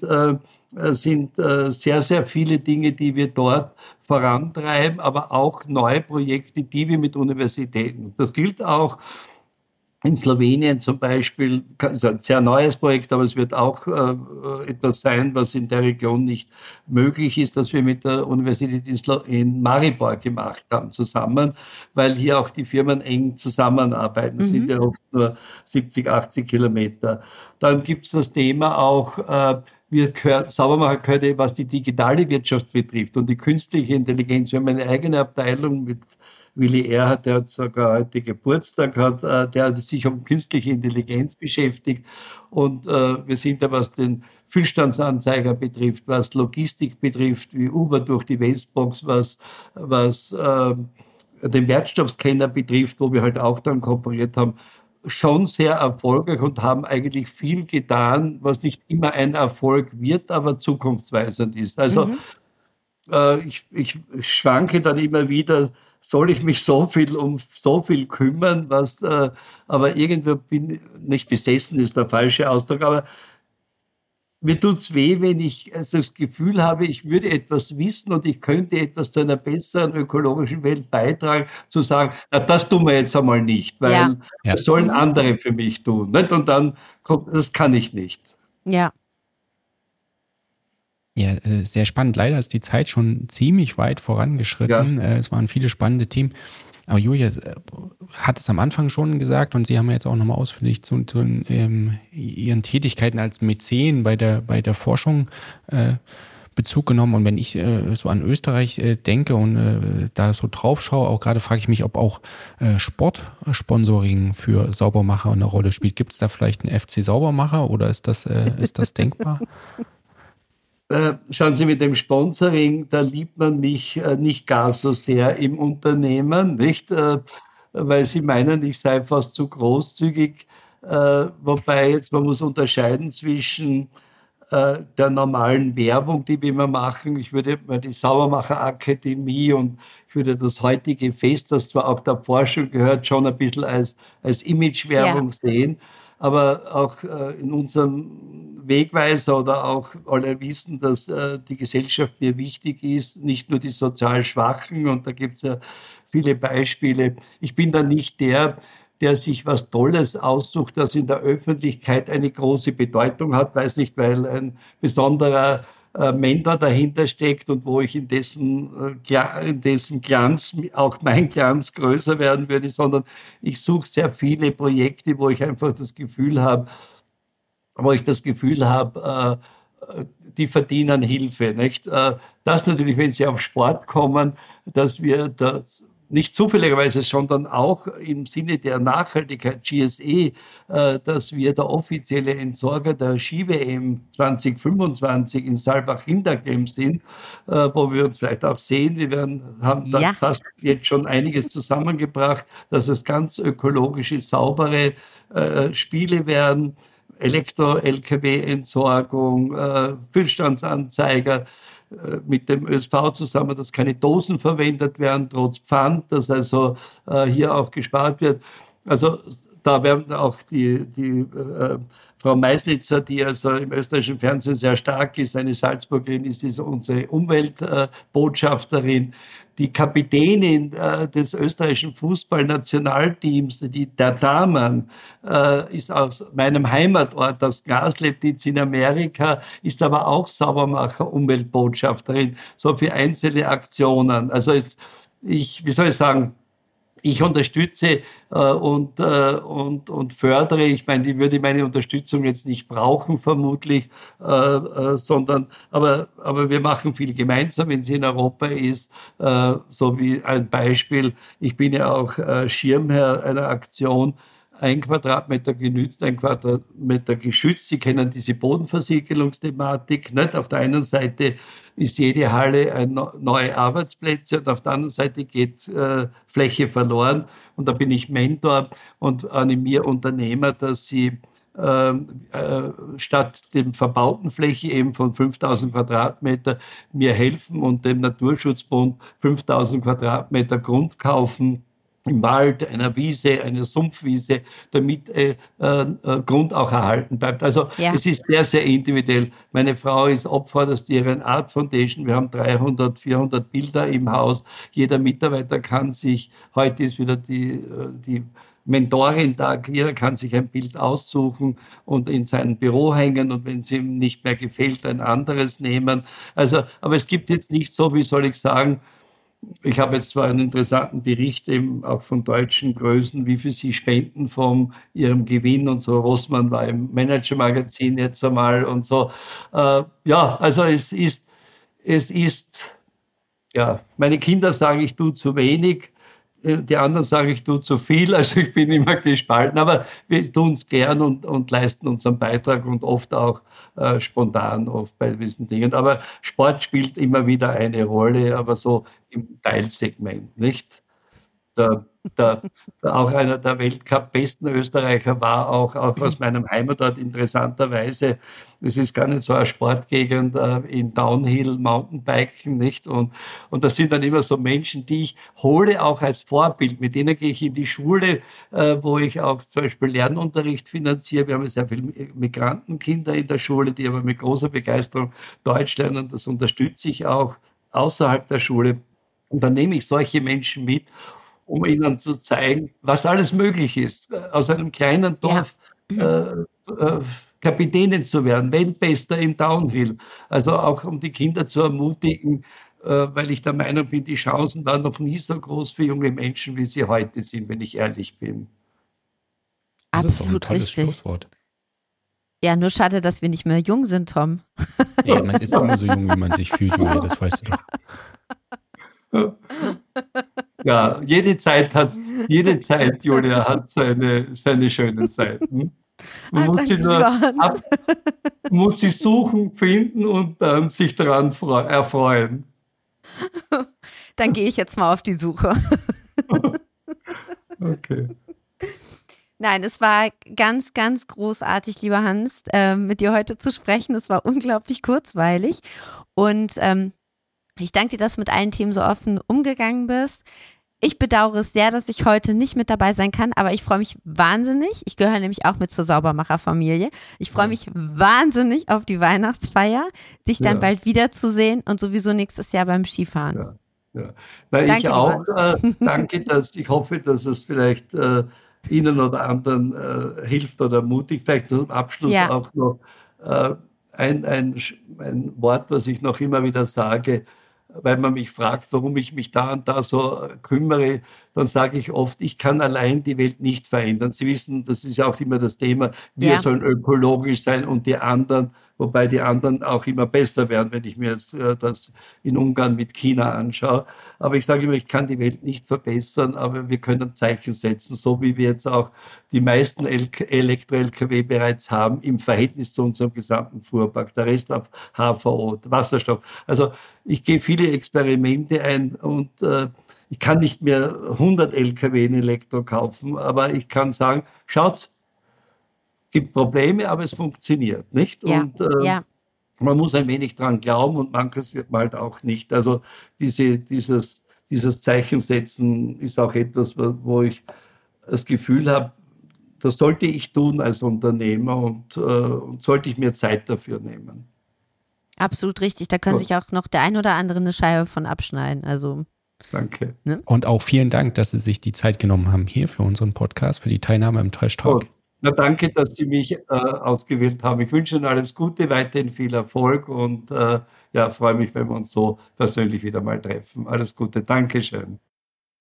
sehr, sehr viele Dinge, die wir dort vorantreiben, aber auch neue Projekte, die wir mit Universitäten. Das gilt auch in Slowenien zum Beispiel, ist ein sehr neues Projekt, aber es wird auch etwas sein, was in der Region nicht möglich ist, dass wir mit der Universität in Maribor gemacht haben zusammen, weil hier auch die Firmen eng zusammenarbeiten. Das sind ja oft nur 70, 80 Kilometer. Dann gibt es das Thema auch, Saubermacher gehört, was die digitale Wirtschaft betrifft und die künstliche Intelligenz. Wir haben eine eigene Abteilung mit Willi Erhard, der hat sogar heute Geburtstag, der sich um künstliche Intelligenz beschäftigt. Und wir sind da, was den Füllstandsanzeiger betrifft, was Logistik betrifft, wie Uber durch die Westbox, was den Wertstoffscanner betrifft, wo wir halt auch dann kooperiert haben, schon sehr erfolgreich und haben eigentlich viel getan, was nicht immer ein Erfolg wird, aber zukunftsweisend ist. Also ich schwanke dann immer wieder, soll ich mich um so viel kümmern, aber irgendwo bin nicht besessen, ist der falsche Ausdruck, aber mir tut's weh, wenn ich das Gefühl habe, ich würde etwas wissen und ich könnte etwas zu einer besseren ökologischen Welt beitragen, zu sagen, na, das tun wir jetzt einmal nicht, weil das sollen andere für mich tun. Nicht? Und dann kommt, das kann ich nicht. Ja. Ja, sehr spannend. Leider ist die Zeit schon ziemlich weit vorangeschritten. Ja. Es waren viele spannende Themen. Aber Julia hat es am Anfang schon gesagt und Sie haben jetzt auch nochmal ausführlich zu Ihren Tätigkeiten als Mäzen bei der Forschung Bezug genommen. Und wenn ich so an Österreich denke und da so drauf schaue, auch gerade frage ich mich, ob auch Sportsponsoring für Saubermacher eine Rolle spielt. Gibt es da vielleicht einen FC Saubermacher oder ist das denkbar? Schauen Sie, mit dem Sponsoring, da liebt man mich nicht gar so sehr im Unternehmen, nicht? Weil sie meinen, ich sei fast zu großzügig. Wobei jetzt, man muss unterscheiden zwischen der normalen Werbung, die wir immer machen. Ich würde mal die Saubermacher Akademie und ich würde das heutige Fest, das zwar auch der Forschung gehört, schon ein bisschen als Imagewerbung sehen. Aber auch in unserem Wegweiser oder auch alle wissen, dass die Gesellschaft mir wichtig ist, nicht nur die sozial Schwachen. Und da gibt es ja viele Beispiele. Ich bin da nicht der sich was Tolles aussucht, das in der Öffentlichkeit eine große Bedeutung hat, weiß nicht, weil ein besonderer Mentor dahinter steckt und wo ich in dessen Glanz, auch mein Glanz größer werden würde, sondern ich suche sehr viele Projekte, wo ich einfach das Gefühl habe, die verdienen Hilfe. Nicht? Das natürlich, wenn Sie auf Sport kommen, dass wir da nicht zufälligerweise, sondern auch im Sinne der Nachhaltigkeit, GSE, dass wir der offizielle Entsorger der Ski-WM 2025 in Saalbach-Hinterklemm sind, wo wir uns vielleicht auch sehen. Haben da fast jetzt schon einiges zusammengebracht, dass es ganz ökologische, saubere Spiele werden. Elektro-LKW-Entsorgung, Füllstandsanzeiger, mit dem ÖSV zusammen, dass keine Dosen verwendet werden, trotz Pfand, dass also hier auch gespart wird. Also da werden auch die Frau Meißnitzer, die also im österreichischen Fernsehen sehr stark ist, eine Salzburgerin ist unsere Umweltbotschafterin. Die Kapitänin des österreichischen Fußballnationalteams, der Damen, ist aus meinem Heimatort, aus Glasleptitz in Amerika, ist aber auch Saubermacher, Umweltbotschafterin, so für einzelne Aktionen. Also wie soll ich sagen, ich unterstütze und fördere. Ich meine, die würde meine Unterstützung jetzt nicht brauchen, vermutlich, sondern, aber wir machen viel gemeinsam, wenn sie in Europa ist. So wie ein Beispiel. Ich bin ja auch Schirmherr einer Aktion, 1 Quadratmeter genützt, 1 Quadratmeter geschützt. Sie kennen diese Bodenversiegelungsthematik. Nicht? Auf der einen Seite ist jede Halle neue Arbeitsplätze und auf der anderen Seite geht Fläche verloren. Und da bin ich Mentor und animiere Unternehmer, dass sie statt dem verbauten Fläche eben von 5.000 Quadratmeter mir helfen und dem Naturschutzbund 5.000 Quadratmeter Grund kaufen, im Wald, einer Wiese, einer Sumpfwiese, damit Grund auch erhalten bleibt. Also es ist sehr, sehr individuell. Meine Frau ist Opfer der Styrian Art Foundation. Wir haben 300, 400 Bilder im Haus. Jeder Mitarbeiter kann sich, heute ist wieder die Mentorin-Tag, jeder kann sich ein Bild aussuchen und in sein Büro hängen und wenn es ihm nicht mehr gefällt, ein anderes nehmen. Also, aber es gibt jetzt nicht so, wie soll ich sagen, ich habe jetzt zwar einen interessanten Bericht eben auch von deutschen Größen, wie viel sie spenden von ihrem Gewinn und so. Rossmann war im Manager-Magazin jetzt einmal und so. Also es ist, meine Kinder sagen, ich tue zu wenig. Die anderen sagen, ich tue zu viel, also ich bin immer gespalten, aber wir tun es gern und leisten unseren Beitrag und oft auch spontan oft bei diesen Dingen. Aber Sport spielt immer wieder eine Rolle, aber so im Teilsegment, nicht? Auch einer der Weltcup-besten Österreicher war auch aus meinem Heimatort interessanterweise. Es ist gar nicht so eine Sportgegend in Downhill, Mountainbiken, nicht? Und das sind dann immer so Menschen, die ich hole auch als Vorbild. Mit denen gehe ich in die Schule, wo ich auch zum Beispiel Lernunterricht finanziere. Wir haben sehr viele Migrantenkinder in der Schule, die aber mit großer Begeisterung Deutsch lernen. Das unterstütze ich auch außerhalb der Schule. Und dann nehme ich solche Menschen mit, um ihnen zu zeigen, was alles möglich ist, aus einem kleinen Dorf Kapitänin zu werden, Weltbester im Downhill. Also auch um die Kinder zu ermutigen, weil ich der Meinung bin, die Chancen waren noch nie so groß für junge Menschen, wie sie heute sind, wenn ich ehrlich bin. Das ist doch ein tolles Schlusswort. Ja, nur schade, dass wir nicht mehr jung sind, Tom. Ey, man ist immer so jung, wie man sich fühlt, Julia, das weißt du doch. Ja, jede Zeit, Julia, hat seine schönen Seiten. Man muss sie suchen, finden und dann sich daran erfreuen. Dann gehe ich jetzt mal auf die Suche. Okay. Nein, es war ganz, ganz großartig, lieber Hans, mit dir heute zu sprechen. Es war unglaublich kurzweilig und ich danke dir, dass du mit allen Themen so offen umgegangen bist. Ich bedauere es sehr, dass ich heute nicht mit dabei sein kann, aber ich freue mich wahnsinnig. Ich gehöre nämlich auch mit zur Saubermacherfamilie. Ich freue mich wahnsinnig auf die Weihnachtsfeier, dich dann bald wiederzusehen und sowieso nächstes Jahr beim Skifahren. Ja. Weil Danke, ich auch danke, ich hoffe, dass es vielleicht Ihnen oder anderen hilft oder ermutigt. Vielleicht zum Abschluss auch noch ein Wort, was ich noch immer wieder sage, weil man mich fragt, warum ich mich da und da so kümmere, dann sage ich oft, ich kann allein die Welt nicht verändern. Sie wissen, das ist ja auch immer das Thema, wir sollen ökologisch sein und die anderen, wobei die anderen auch immer besser werden, wenn ich mir jetzt das in Ungarn mit China anschaue. Aber ich sage immer, ich kann die Welt nicht verbessern, aber wir können Zeichen setzen, so wie wir jetzt auch die meisten Elektro-Lkw bereits haben im Verhältnis zu unserem gesamten Fuhrpark. Der Rest auf HVO, Wasserstoff. Also ich gehe viele Experimente ein und ich kann nicht mehr 100 Lkw in Elektro kaufen, aber ich kann sagen, schaut, gibt Probleme, aber es funktioniert, nicht? Ja, und man muss ein wenig dran glauben und manches wird man halt auch nicht. Also dieses Zeichen setzen ist auch etwas, wo ich das Gefühl habe, das sollte ich tun als Unternehmer und sollte ich mir Zeit dafür nehmen. Absolut richtig. Da kann sich auch noch der ein oder andere eine Scheibe von abschneiden. Also danke. Ne? Und auch vielen Dank, dass Sie sich die Zeit genommen haben hier für unseren Podcast, für die Teilnahme im Trash Talk. Na, danke, dass Sie mich ausgewählt haben. Ich wünsche Ihnen alles Gute, weiterhin viel Erfolg und freue mich, wenn wir uns so persönlich wieder mal treffen. Alles Gute, Dankeschön.